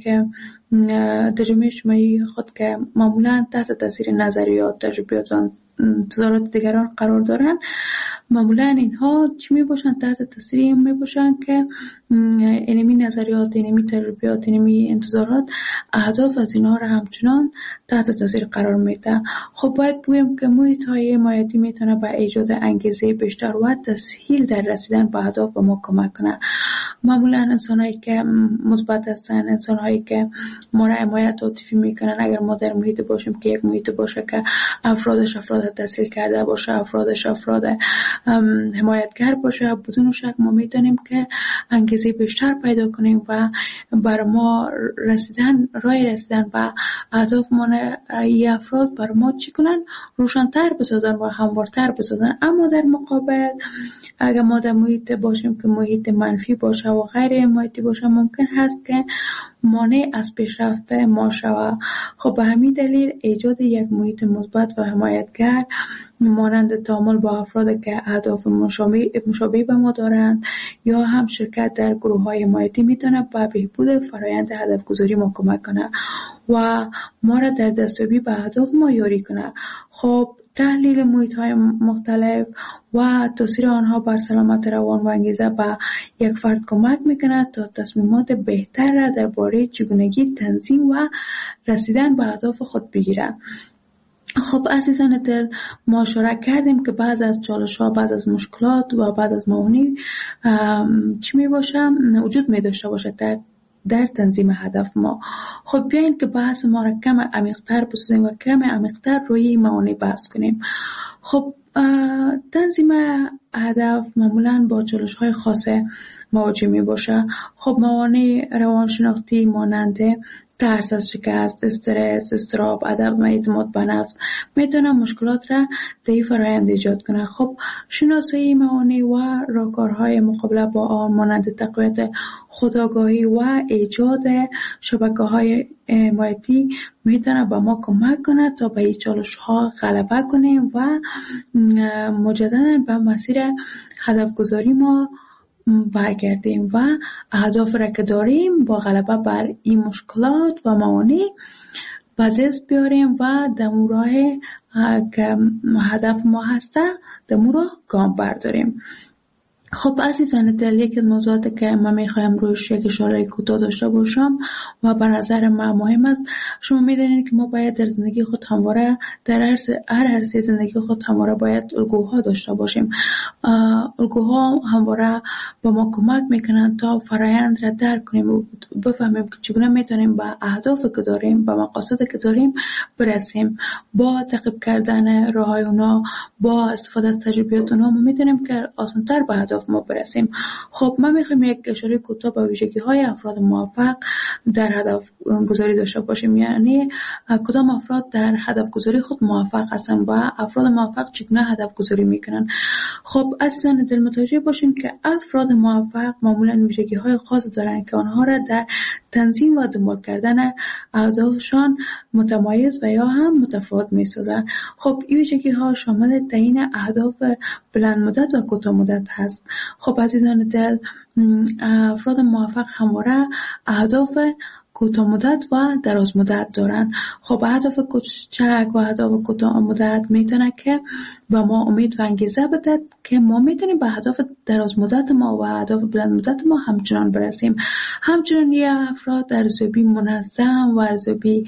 اجتماعی خود که معمولا تحت تاثیر نظریات، تجربیات و انتظارات دیگران قرار دارن، معمولا اینها چی می باشن؟ تحت تاثیر این می باشن که اینمی نظریات، اینمی تجربیات، اینمی انتظارات اهداف از اینها را همچنان تحت تاثیر قرار میده. خب باید بگویم که محیط های حمایتی میتونه به ایجاد انگیزه بیشتر و تسهیل در رسیدن به اهداف به ما کمک کنه. معمولا انسان‌هایی که مثبت هستن، انسان‌هایی که ما را حمایت عاطفی میکنن، اگر ما در محیط باشیم که یک محیط باشه که افرادش افراد تسهیل کرده باشه، افرادش افراد حمایتگر باشه، بدون شک ما میتونیم که انگیزه بیشتر پیدا کنیم و بر ما راه رسیدن به اهداف ما ای افراد بر ما چی کنن؟ روشن‌تر بسازن و هموارتر بسازن. اما در مقابل اگر ما در محیط باشیم که محیط منفی باشه و غیر حمایتی باشه، ممکن هست که مانع از پیشرفت ما شود. خب به همین دلیل ایجاد یک محیط مثبت و حمایتگر مانند تعامل با افراد که اهداف مشابه به ما دارند یا هم شرکت در گروه‌های حمایتی میتونه به بهبود فرآیند هدف گذاری ما کمک کنه و ما را در دستیابی به اهداف ما یاری کنه. خب تحلیل محیط‌های مختلف و تاثیر آنها بر سلامت روان و انگیزه به یک فرد کمک میکنه تا تصمیمات بهتر را درباره چگونگی تنظیم و رسیدن به اهداف خود بگیره. خب عزیزان دل، ما اشاره کردیم که بعض از چالش‌ها، بعض از مشکلات و بعض از موانع چی میباشه؟ وجود میداشته باشه در تنظیم هدف ما. خب بیاین که بحث ما را کم عمیق‌تر بسازیم و کم عمیق‌تر روی موانع بحث کنیم. خب تنظیم هدف معمولاً با چالش‌های خاص مواجه میباشه. خب موانع روانشناختی مانند ترس از شکست، استرس، اضطراب، عدم اعتماد به نفس میتونه مشکلات را در این فرآیند ایجاد کنه. خب شناسایی موانع و راهکارهای مقابله با آن مانند تقویت خودآگاهی و ایجاد شبکه‌های حمایتی میتونه به ما کمک کنه تا به این چالش‌ها غلبه کنیم و مجددا به مسیر هدف گذاری ما برگردیم و اهداف را که داریم با غلبه بر این مشکلات و موانع به دست بیاریم و دمو راه که هدف ما هسته دمو راه گام برداریم. خب عزیزان دل، یکی از موضوعاتی که من میخوایم روش یک اشاره کوتاه داشته باشم و به نظر من مهم است، شما میدونید که ما باید در زندگی خود همواره در هر عرصه زندگی خود همواره باید الگوها داشته باشیم. الگوها همواره به ما کمک میکنن تا فرآیند را درک کنیم و بفهمیم که چگونه میتونیم به اهدافی که داریم، به مقاصدی که داریم برسیم. با تعقیب کردن راههای اونا، با استفاده از تجربیات اونا، ما میتونیم که آسان‌تر به اهداف ما برسیم. خب من میخوام یک اشاره کوتاه به ویژگی‌های افراد موفق در هدف گذاری داشته باشیم. یعنی کدام افراد در هدف گذاری خود موفق هستن و افراد موفق چگونه هدف گذاری میکنن. خب عزیزان دل متوجه باشین که افراد موفق معمولا ویژگی‌های خاص دارن که آنها را در تنظیم و دنبال کردن اهدافشان متمایز و یا هم متفاوت میسازن. خب این ویژگی‌ها شامل تعیین اهداف بلند مدت و کوتاه مدت هست. خب عزیزان دل، افراد موفق همواره اهداف کوتاه مدت و دراز مدت دارن. خب اهداف کوچک و اهداف کوتاه مدت میتونه که و ما امید و انگیزه بده که ما میتونیم به اهداف دراز مدت ما و اهداف بلند مدت ما همچنان برسیم. همچنان یه افراد ارزیابی منظم و ارزیابی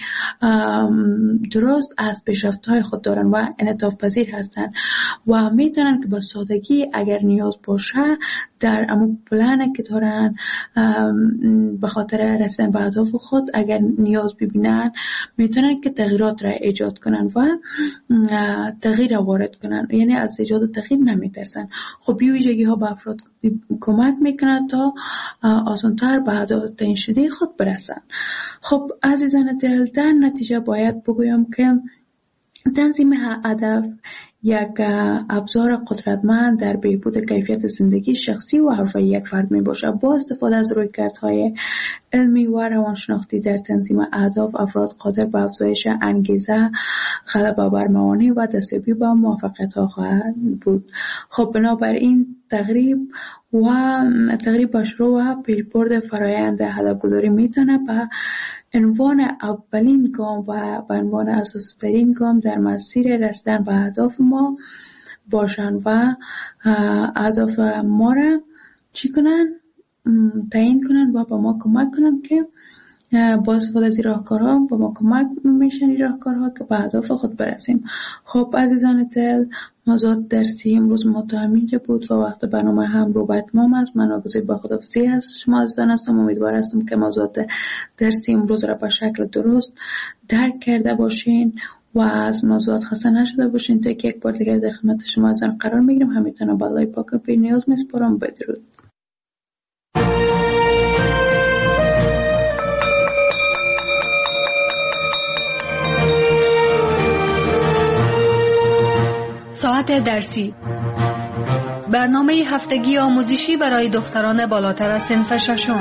درست از پیشرفت‌های خود دارن و انعطاف پذیر هستن و میتونن که با سادگی اگر نیاز باشه در امو پلانه که دارن به خاطر رسیدن به اهداف خود اگر نیاز ببینن میتونن که تغییرات را ایجاد کنن و تغییر را وارد کنن، یعنی از ایجاد تغییر نمیترسن. خب این ویژگی ها به افراد کمک میکنه تا آسانتر به اهداف تعیین شده خود برسن. خب عزیزان دل، در نتیجه باید بگویم که تنظیم هدف یک ابزار قدرتمند در بهبود کیفیت زندگی شخصی و حرفه‌ای یک فرد می باشد. با استفاده از رویکردهای علمی و روانشناختی در تنظیم اهداف، افراد قادر به افزایش انگیزه، غلبه بر موانع و دستیابی به موفقیت‌ها خواهند بود. خب بنابراین تقریب به شروع و پیشبرد فرایند هدفگذاری میتونه به عنوان اولین گام و به عنوان اساسی ترین گام در مسیر رسیدن به اهداف ما باشن و اهداف ما را چی کنن؟ تعیین کنن و به ما کمک کنن که با استفاده از راهکارها به ما کمک میشن این راهکارها که به اهداف خود برسیم. خب عزیزان دل، موضوعات درسی امروز ما تا همینجا بود و وقت برنامه هم رو به اتمام است. من آگزید با خداحافظی از شما عزیزان هستم. امیدوار هستم که موضوعات درسی امروز را به شکل درست درک کرده باشین و از موضوعات خسته نشده باشین. تا که یک بار دیگر در خدمت شما عزیزان قرار میگیرم. همیتونه بالای پاک و پیر نیاز میسپارم. بدرود. ساعت درسی، برنامه هفتگی آموزشی برای دختران بالاتر از صنف ششم.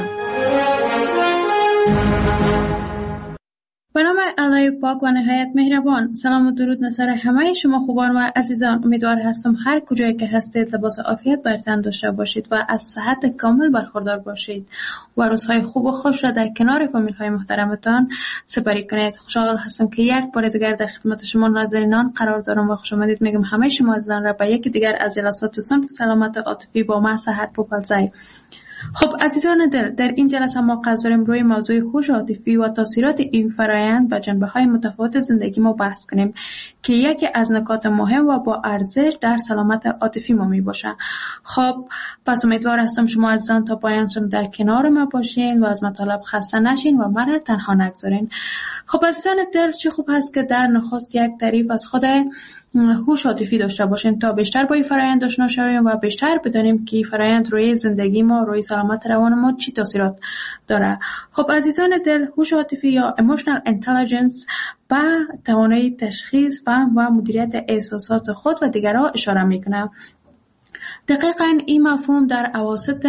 به نام الهی پاک و نهایت مهربان. سلام و درود نصر همه شما خوبان و عزیزان. امیدوار هستم هر کجایی که هستید لباس عافیت بر تن داشته باشید و از صحت کامل برخوردار باشید و روزهای خوب و خوش را در کنار فامیل های محترمتان سپری کنید. خوشحال هستم که یک بار دیگر در خدمت شما ناظرینان قرار دارم و خوش آمدید میگم همه شما عزیزان را به یکی دیگر از جلسات صنف سلامت عاطفی با من سحر پوپلزی. خب عزیزان دل، در این جلسه ما قصد داریم روی موضوع هوش عاطفی و تاثیرات این فرآیند و جنبه‌های متفاوت زندگی ما بحث کنیم که یکی از نکات مهم و با ارزش در سلامت عاطفی ما می باشه. خب پس امیدوار هستم شما عزیزان تا پایان در کنار ما باشین و از مطالب خسته نشین و من تنها نگذارین. خب عزیزان دل، چه خوب هست که در نخست یک تعریف از خود هوش عاطفی داشته باشیم تا بیشتر با این فرآیند آشنا شویم و بیشتر بدانیم که این فرآیند روی زندگی ما، روی سلامت روان ما چی تاثیرات داره. خب عزیزان دل، هوش عاطفی یا emotional intelligence به توانایی تشخیص، فهم و مدیریت احساسات خود و دیگران اشاره میکنه. دقیقاً این مفهوم در اواسط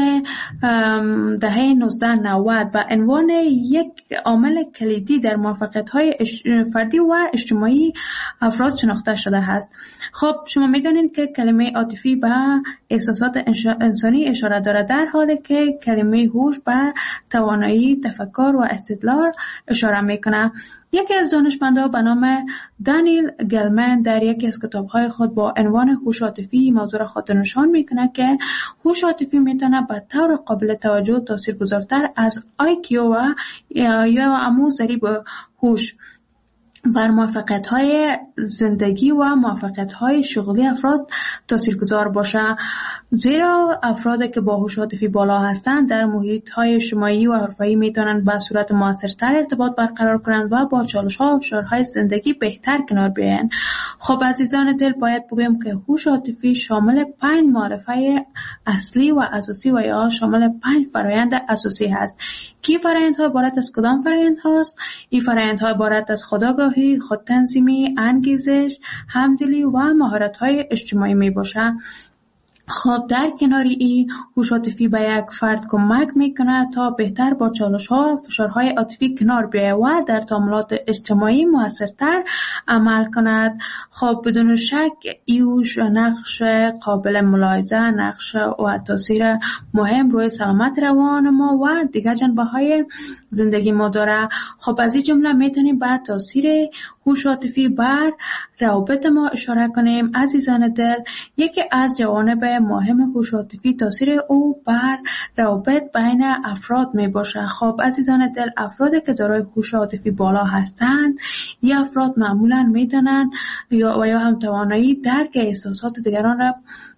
دهه 1990 به عنوان یک عامل کلیدی در موفقیت‌های فردی و اجتماعی افراد شناخته شده است. خب شما می‌دانید که کلمه عاطفی به احساسات انسانی اشاره دارد، در حالی که کلمه هوش به توانایی تفکر و استدلال اشاره می‌کند. یکی از دانشمندان به نام دانیل گلمن در یکی از کتاب‌های خود با عنوان هوش عاطفی موضوع را خاطر نشان می‌کند که هوش عاطفی می‌تواند به طور قابل توجه تاثیرگذارتر از IQ و یا همون ضریب هوش بر موفقیت‌های زندگی و موفقیت‌های شغلی افراد تاثیرگذار باشه، زیرا افرادی که با هوش عاطفی بالا هستند در محیط‌های اجتماعی و حرفه‌ای می‌توانند به صورت موثرتر ارتباط برقرار کنند و با چالش‌ها و فشارهای زندگی بهتر کنار بیایند. خب عزیزان دل، باید بگویم که هوش عاطفی شامل 5 معرفه اصلی و اساسی و یا شامل 5 فرآیند اساسی هست. کی فرآیندها عبارت از کدام فرآیند هست؟ این فرآیندها عبارت از خودآگاهی، خودتنظیمی، انگیزش، همدلی و مهارت‌های اجتماعی میباشه. خب در کنار این، هوش عاطفی به یک فرد کمک میکنه تا بهتر با چالش‌ها و فشارهای عاطفی کنار بیاید و در تعاملات اجتماعی موثرتر عمل کند. خب بدون شک ایوش نقش قابل ملاحظه، نقش و تاثیر مهم روی سلامت روان ما و دیگر جنبه‌های زندگی ما داره. خب از این جمله میتونیم به تاثیر هوش عاطفی بر روابط ما اشاره کنیم. عزیزان دل، یکی از جوانب مهم هوش عاطفی تاثیر او بر روابط بین افراد می باشه. خب عزیزان دل، افرادی که دارای هوش عاطفی بالا هستند، این افراد معمولا میدونن یا هم توانایی درک احساسات دیگران را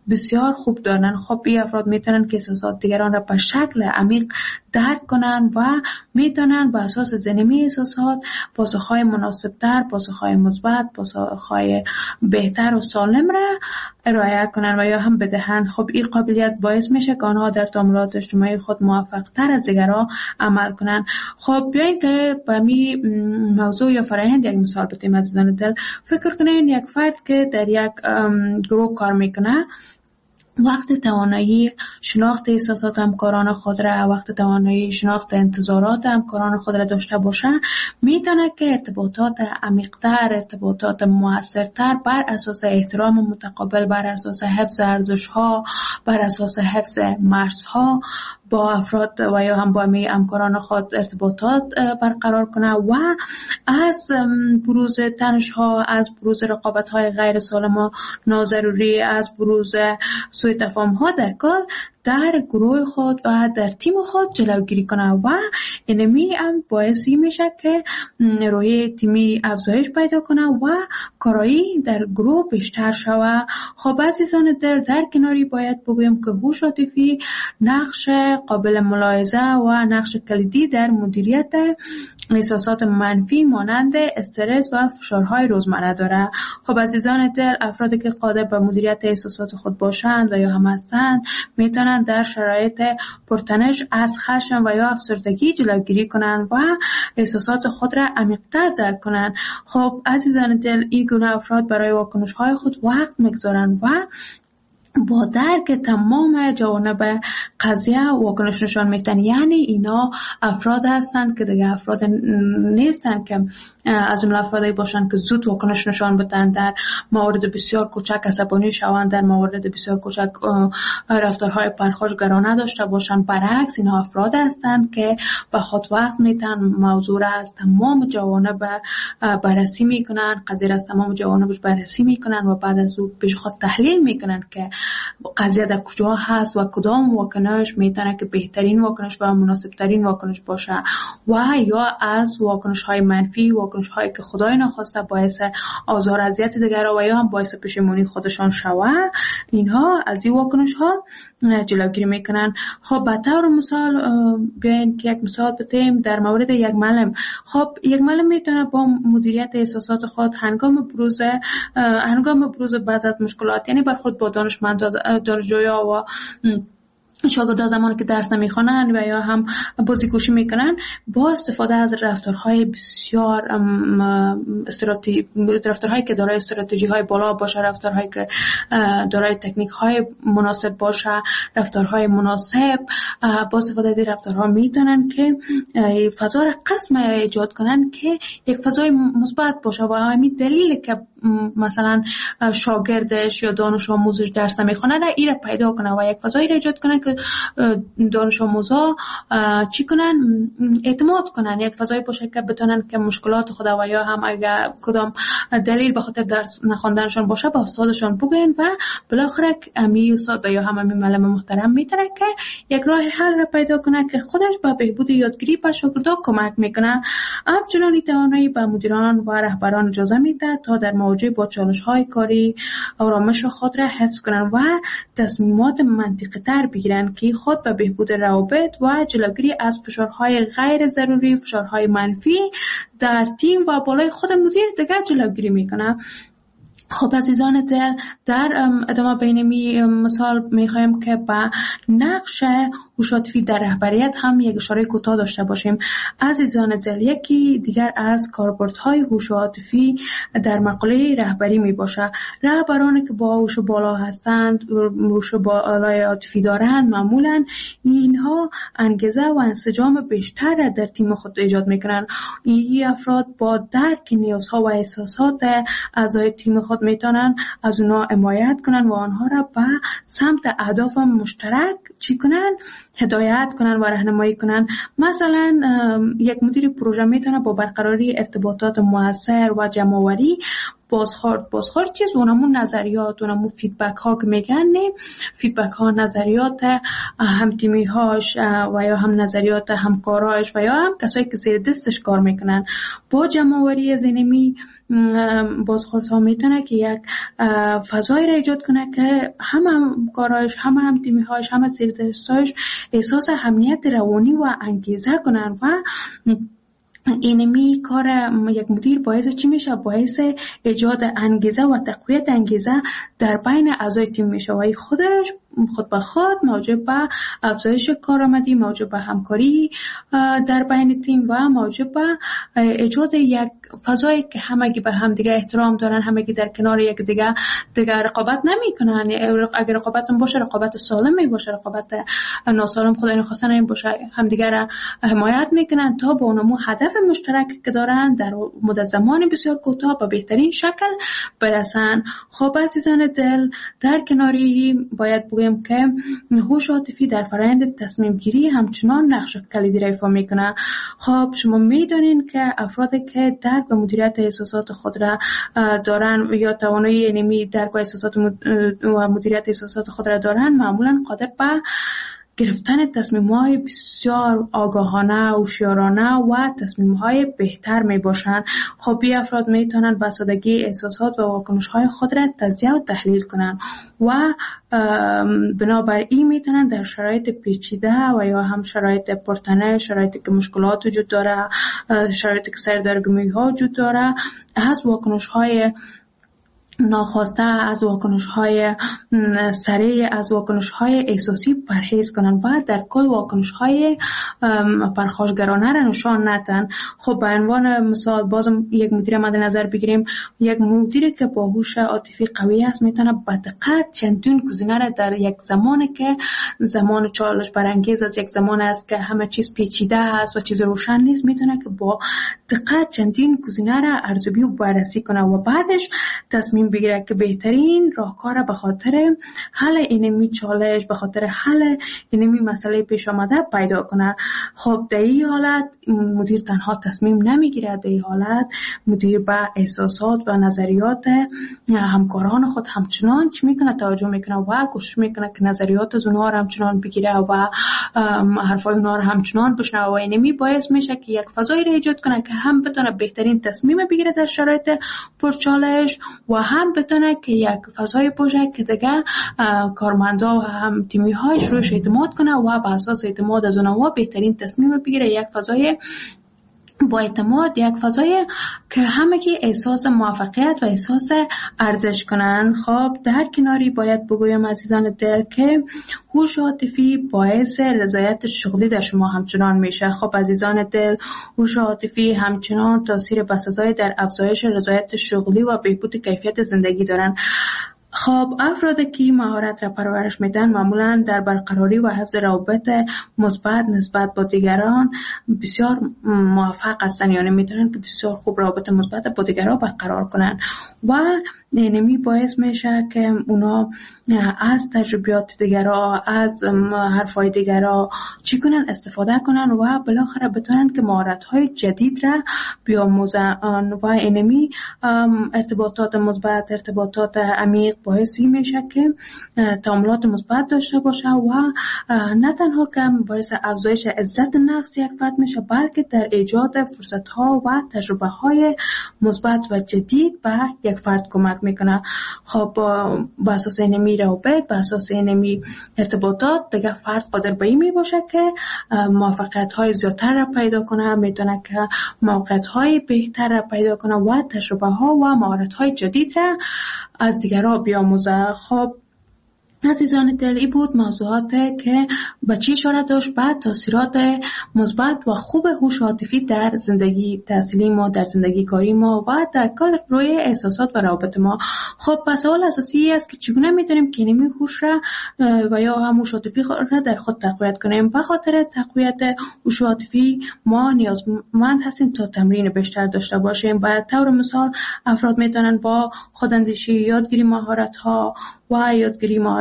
بسیار خوب دارن. خب این افراد میتونن که احساسات دیگران را به شکل عمیق درک کنن و میتونن بر اساس زنمی احساسات پاسخهای مناسبتر، پاسخهای مثبت، پاسخهای بهتر و سالم را ارائه کنن و یا هم بدهند. خب این قابلیت باعث میشه که آنها در تعاملات اجتماعی خود موفق تر از دیگران عمل کنن. خب بیاین که به می موضوع یا فرآیند یک مثال بتیم. عزیزان دل، فکر کنین یک فرد که در یک گروه کار میکنه، وقت توانایی شناخت احساسات همکاران خود را، وقت توانایی شناخت انتظارات همکاران خود را داشته باشه، میتونه که ارتباطات عمیق‌تر، ارتباطات مؤثرتر بر اساس احترام متقابل، بر اساس حفظ ارزش‌ها، بر اساس حفظ مرزها با افراد و یا هم با همکاران خود ارتباطات برقرار کنه و از بروز تنش‌ها، از بروز رقابت‌های غیر سالم و ناضروری، از بروز سوء تفاهم‌ها در کار در گروه خود و در تیم خود جلوگیری کنه و اینمی هم باعثی میشه که روحیه تیمی افزایش پیدا کنه و کارایی در گروه بیشتر شود. خب عزیزان دل، در کناری باید بگویم که هوش عاطفی نقش قابل ملاحظه و نقش کلیدی در مدیریت احساسات منفی مانند استرس و فشارهای روزمره داره. خب عزیزان دل، افرادی که قادر به مدیریت احساسات خود باشند و یا هم هستند میتونند در شرایط پرتنش از خشم و یا افسردگی جلوگیری کنند و احساسات خود را عمیق‌تر درک کنند. خب عزیزان دل، این گونه افراد برای واکنش‌های خود وقت می‌گذارند و با درک تمام جوانب قضیه واکنش نشان میدن. یعنی اینا افراد هستند که دیگه افراد نیستند که از جمله افرادی باشند که زود واکنش نشان بدن، در موارد بسیار کوچک عصبانی شوند، در موارد بسیار کوچک رفتارهای پرخاشگرانه داشته باشند. برعکس اینا افراد هستند که به خود وقت میتن، موضوع را از تمام جوانب بررسی میکنن، قضیه را از تمام جوانبش بررسی میکنن و بعد از او پیش خود تحلیل میکنن که قضیه در کجا هست و کدام واکنش میتونه که بهترین واکنش و مناسب ترین واکنش باشه و یا از واکنش های منفی، واکنش هایی که خدای نخواسته باعث آزار اذیت دیگران و یا هم باعث پشیمانی خودشان شوه، اینها از این واکنش ها جلوگیری میکنن. خب به طور مثال بیاین که یک مثال بتیم در مورد یک معلم. خب یک معلم میتونه با مدیریت احساسات خود هنگام بروز بعض از مشکلات، یعنی بر خود با دانشجویا و شاگردان زمانی که درس نمیخوانند و یا هم بازیگوشی میکنن، با استفاده از رفتارهای بسیار رفتارهایی که دارای استراتژی های بالا باشه، رفتارهایی که دارای تکنیک های مناسب باشه، رفتارهای مناسب، با استفاده از این رفتارها میتونن که فضا را قسم ایجاد کنن که یک فضای مثبت باشه و همین دلیل که مثلا شاگردش یا دانش آموزش درس نمیخونه را این را پیدا کنه و یک فضایی را ایجاد کنه که دانش آموزا چی کنن؟ اعتماد کنن. یک فضایی باشه که بتونن که مشکلات خود و یا هم اگر کدام دلیل به خاطر درس نخوندنشون باشه به استادشون بگن و بالاخره امی استاد و یا هم امی معلم محترم میتونه که یک راه حل را پیدا کنه که خودش به بهبود یادگیری به شاگردا کمک میکنه. همچنین توانایی به مدیران و رهبران اجازه میده تا در مواجهه با چالش‌های کاری آرامش خود را حفظ کنن و تصمیمات منطقی تر بگیرن که خود به بهبود روابط و جلوگیری از فشارهای غیر ضروری، فشارهای منفی در تیم و بالای خود مدیر دیگر جلوگیری میکنه. خب عزیزان دل، در ادامه بینمی مثال میخوایم که با نقش هوش عاطفی در رهبریت هم یک اشاره کوتاه داشته باشیم. عزیزان دل، یکی دیگر از کاربردهای هوش عاطفی در مقوله رهبری می باشه. رهبرانی که با هوش بالا هستند، هوش بالای عاطفی دارند، معمولا اینها انگیزه و انسجام بیشتر در تیم خود ایجاد میکنن. این افراد با درک نیازها و احساسات اعضای تیم خود میتونن از اونا حمایت کنن و آنها را به سمت اهداف مشترک چی کنن؟ هدایت کنن و راهنمایی کنن. مثلا یک مدیر پروژه میتونه با برقراری ارتباطات مؤثر و جمع‌آوری بازخورد چیز اونمون نظریات، اونمون فیدبک ها که میگن، فیدبک ها نظریات هم تیمی هاش و یا هم نظریات همکاراش و یا هم کسایی که زیر دستش کار میکنن، با جمع‌آوری ذهنی بازخوردها میتونه که یک فضایی را ایجاد کنه که همکاراش، هم تیمی‌هاش، هم زیردستاش احساس امنیت روانی و انگیزه کنن و اینمی کار یک مدیر باعث چی میشه؟ باعث ایجاد انگیزه و تقویت انگیزه در بین اعضای تیم میشه و خودش خود به خود موجب به افزایش کارآمدی، موجب به همکاری در بین تیم و موجب به ایجاد یک فضایی که همگی به هم دیگه احترام دارن، همگی در کنار یک دیگه رقابت نمیکنن. اگر رقابت باشه رقابت سالم باشه، رقابت ناسالم خدای نخواسته این باشه، همدیگه را حمایت میکنن تا به اونمو هدف مشترک که دارن در مدت زمان بسیار کوتاه به بهترین شکل برسن. خب عزیزان دل، در کناری باید بگویم که هوش عاطفی در فرآیند تصمیم گیری همچنان نقش کلیدی را ایفا میکنه. خب شما میدونین که افرادی که درک و مدیریت احساسات خود را دارن یا توانایی اینمی درک و احساسات و مدیریت احساسات خود را دارن، معمولا قادر به گرفتن تصمیم‌های بسیار آگاهانه، هوشیارانه و تصمیم‌های بهتر میباشند. خب این افراد میتونن به سادگی احساسات و واکنش‌های خود را تجزیه و تحلیل کنند و بنابراین میتونن در شرایط پیچیده و یا هم شرایط پرتنه، شرایطی که مشکلات وجود داره، شرایطی که سردرگمی‌ها وجود داره، از واکنش‌های ناخواسته، از واکنش‌های سریع، از واکنش‌های احساسی پرهیز کنن و در کل واکنش‌های پرخاشگرانه را نشان ندن. خب به عنوان مثال بازم یک مدیر مد نظر بگیریم، یک مدیری که با هوش عاطفی قوی است میتونه به دقت چندین گزینه را در یک زمانی که زمان چالش برانگیز است، یک زمان است که همه چیز پیچیده است و چیز روشن نیست، میتونه که با دقت چندین گزینه را ارزیابی و بررسی کنه و بعدش تصمیم بگیره که بهترین راهکار به خاطر حل اینمی چالش، به خاطر حل اینمی مسئله پیش آمده پیدا کنه. خب در این حالت مدیر تنها تصمیم نمیگیره، در این حالت مدیر به احساسات و نظریات همکاران خود همچنان چی میکنه؟ توجه میکنه و کوشش میکنه که نظریات از اونها رو همچنان بگیره و حرفای اونها رو همچنان بشنوه و اینمی باعث میشه که یک فضایی را ایجاد کنه که هم بتونه بهترین تصمیم بگیره در شرایط پرچالش و هم بتونه که یک فضای باشه که دیگه کارمندا و هم تیمی هایش روش اعتماد کنه و به اساس اعتماد از اونها بهترین تصمیم بگیره. یک فضای با اعتماد، یک فضای که همگی احساس موفقیت و احساس ارزش کنن. خب در کناری باید بگویم عزیزان دل که هوش عاطفی باعث رضایت شغلی در شما همچنان میشه. خب عزیزان دل، هوش عاطفی همچنان تاثیر بسزایی در افزایش رضایت شغلی و بهبود کیفیت زندگی دارن. خب افرادی که مهارت را پرورش میدن معمولا در برقراری و حفظ روابط مثبت نسبت با دیگران بسیار موفق هستند، یعنی میتونن که بسیار خوب روابط مثبت با دیگران برقرار کنن و اینمی باعث میشه که اونا از تجربیات دیگران، از حرفای دیگران چی کنن؟ استفاده کنن و بالاخره بتونن که مهارت‌های جدید را بیاموزن و اینمی ارتباطات مثبت، ارتباطات عمیق باعثی میشه که تعاملات مثبت داشته باشه و نه تنها که باعث افزایش عزت نفس یک فرد میشه، بلکه در ایجاد فرصت‌ها و تجربه‌های مثبت و جدید به یک فرد کمک میکنه. خب با اساس اینمی روابط، با اساس اینمی ارتباطات دیگه فرد قادر به این میباشه که موفقیت‌های زیادتر را پیدا کنه، میتونه که موقعیت‌های بهتر را پیدا کنه و تجربه‌ها و مهارت‌های جدید را از دیگران بیاموزه. خب عزیزان دل، این بود موضوعات که به چی اشاره داشت به تاثیرات مثبت و خوب هوش عاطفی در زندگی تحصیلی ما، در زندگی کاری ما و در کل روی احساسات و روابط ما. خب پس سوال اساسی است که چگونه میتونیم که اینمی هوش را و یا هم هوش عاطفی را در خود تقویت کنیم. به خاطر تقویت هوش عاطفی ما نیازمند هستیم تا تمرین بیشتر داشته باشیم. به طور مثال افراد میتونن با خوداندیشی، یادگیری مهارت‌ها و یادگیری مهارت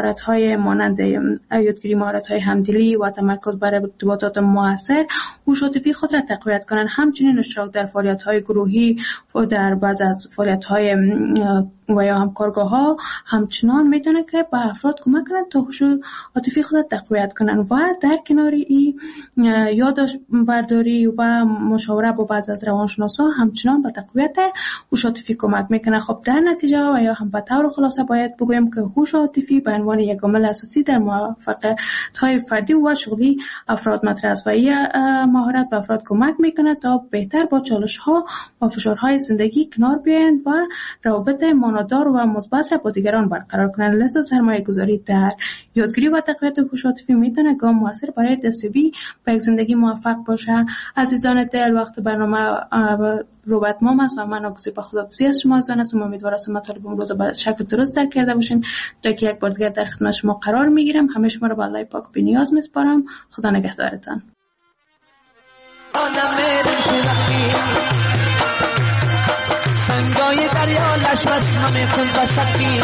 مهارت‌های مانند یادگیری مهارت‌های همدلی و تمرکز بر ارتباطات مؤثر هوش عاطفی خود را تقویت کنند. همچنین اشتراک در فعالیت‌های گروهی و در بعض از فعالیت‌های و یا همکارگاه‌ها همچنان میتونه که به افراد کمک کنند تا هوش عاطفی خود را تقویت کنند و در کنار این یادداشت برداری و مشاوره با بعض از روانشناسا همچنان به تقویت هوش عاطفی کمک میکنه. خب در نتیجه و یا هم به طور خلاصه باید بگویم که هوش عاطفی به عنوان یک عامل اساسی در موفقیت‌های فردی و شغلی افراد مطرح است و این مهارت به افراد کمک میکنه تا بهتر با چالش‌ها و فشارهای زندگی کنار بیایند و روابط معنادار و مثبت را با دیگران برقرار کنند. لذا سرمایه‌گذاری در یادگیری و تقویت هوش عاطفی میتونه گام موثر برای دستیابی به یک زندگی موفق باشه. عزیزان دل، وقت برنامه رو به اتمام است و من آگوزی به خداحافظی از شما عزیزان هستم. امیدوارم مطالب امروز به شکل درست درک کرده باشین. تا که یک بار دیگر در خدمت شما قرار میگیرم. همه شما رو به الله پاک بی‌نیاز میسپارم. خدا نگهدارتان. سنگای دریا لشمس من خون بسکی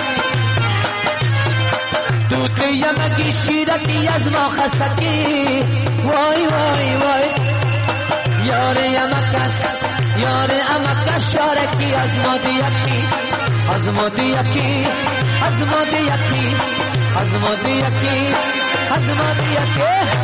دوده یمگی شیرکی از ما خستکی وای وای وای یار یمکس یار امکس شارکی از ما دیکی از ما دیکی از ما دیکی از ما دیکی از ما دیکی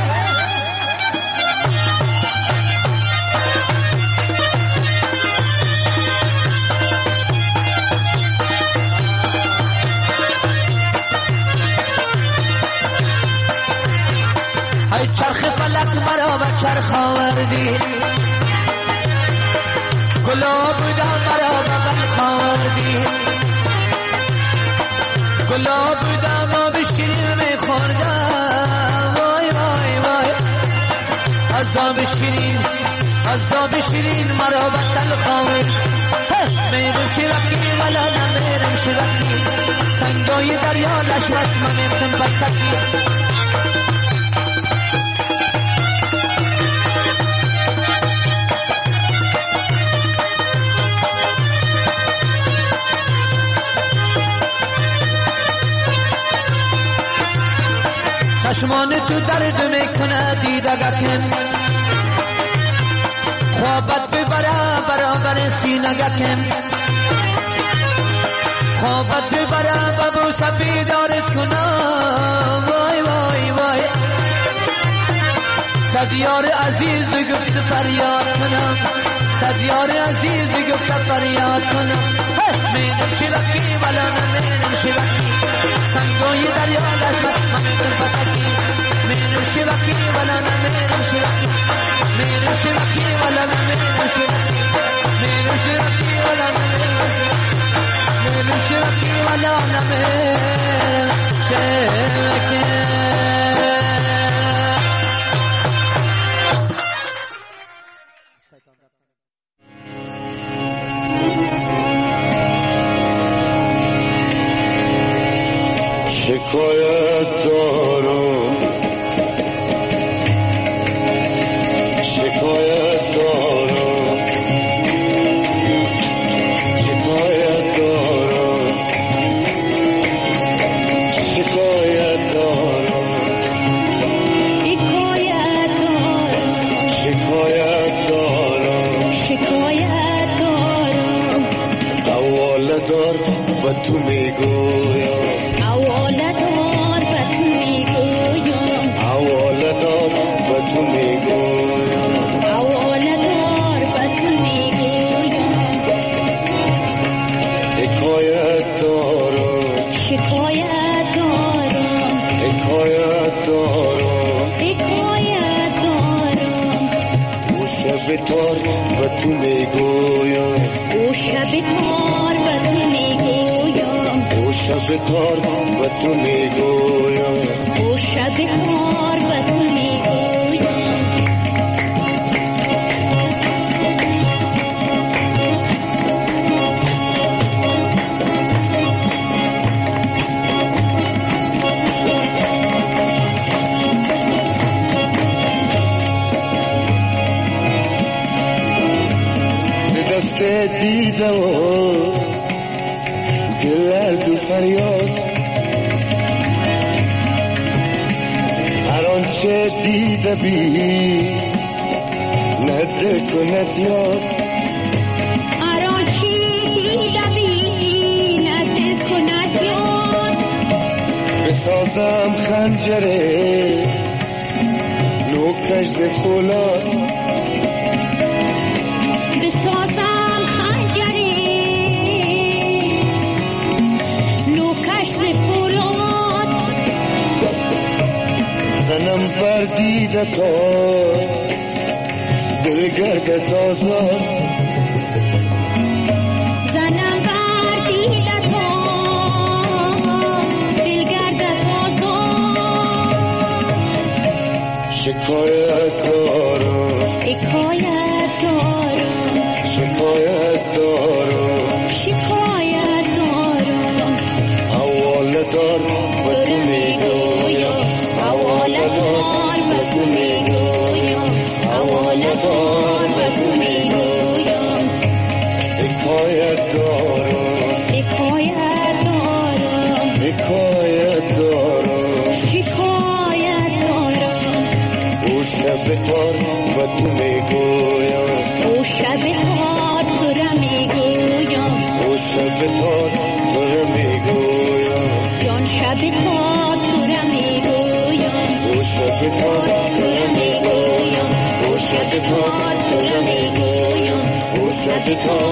ای چرخ فلک مرا و چرخ آوردی گلاب بودم مرا و بلخ آوردی گلاب بودم آب شیرین میخوردم وای وای وای از آب شیرین مرا و تلخ آوردی میرم شیرکی ولا نمیرم شیرکی سنگای دریا لشوت من میخون بسکی چشمان تو درد میکنه دیدگکم خوابت ببره برابر سینگکم خوابت ببره و بو سفیدارت کنم وای وای وای صد یار عزیز گفت فریاد کنم صد یار عزیز گفت فریاد کنم میرم شیرکی ولا نمیرم شیرکی سنگای دریا لشمت همین بسکی میرم شیرکی ولا نمیرم شیرکی میرم شیرکی ولا نمیرم شیرکی میرم شیرکی ولا نمیرم شیرکی میرم شیرکی ولا نمیرم شیرکی شکایت دارم شکایت دارم شکایت دارم شکایت دارم شکایت دارم شکایت دارم حواله دار و تو میگویم حواله دار و تو میگویم حواله دار و تو میگویم حواله دار و تو میگویم حکایت دارم شکایت دارم حکایت دارم حکایت دارم او شب تار و تو میگویم او شب تار و تو میگویم او شب تار و تو میگویم او شب تار و تو میگویم دست دیدم دل و فریاد دیده بی نده کند یاد آرانچی دیده بی نده کند یاد بسازم خنجره نوکش ز فولاد بسازم خنجره نوکش ز فولاد زنم بر دیده تا دل گردد آزاد زنم بر دیده تا دل گردد آزاد شکایت دارم حکایت دارم شکایت دارم شکایت دارم حواله دار و تو میگویم حواله دار و تو میگویم حواله دار و تو میگویم حکایت دارم حکایت دارم حکایت دارم شکایت دارم او شب تار و تو میگویم او شب تار تو را میگویم او شب تار تو را میگویم جان شب تار تو را میگویم او شب تار تو را میگویم او شب تار تو را میگویم او شب تار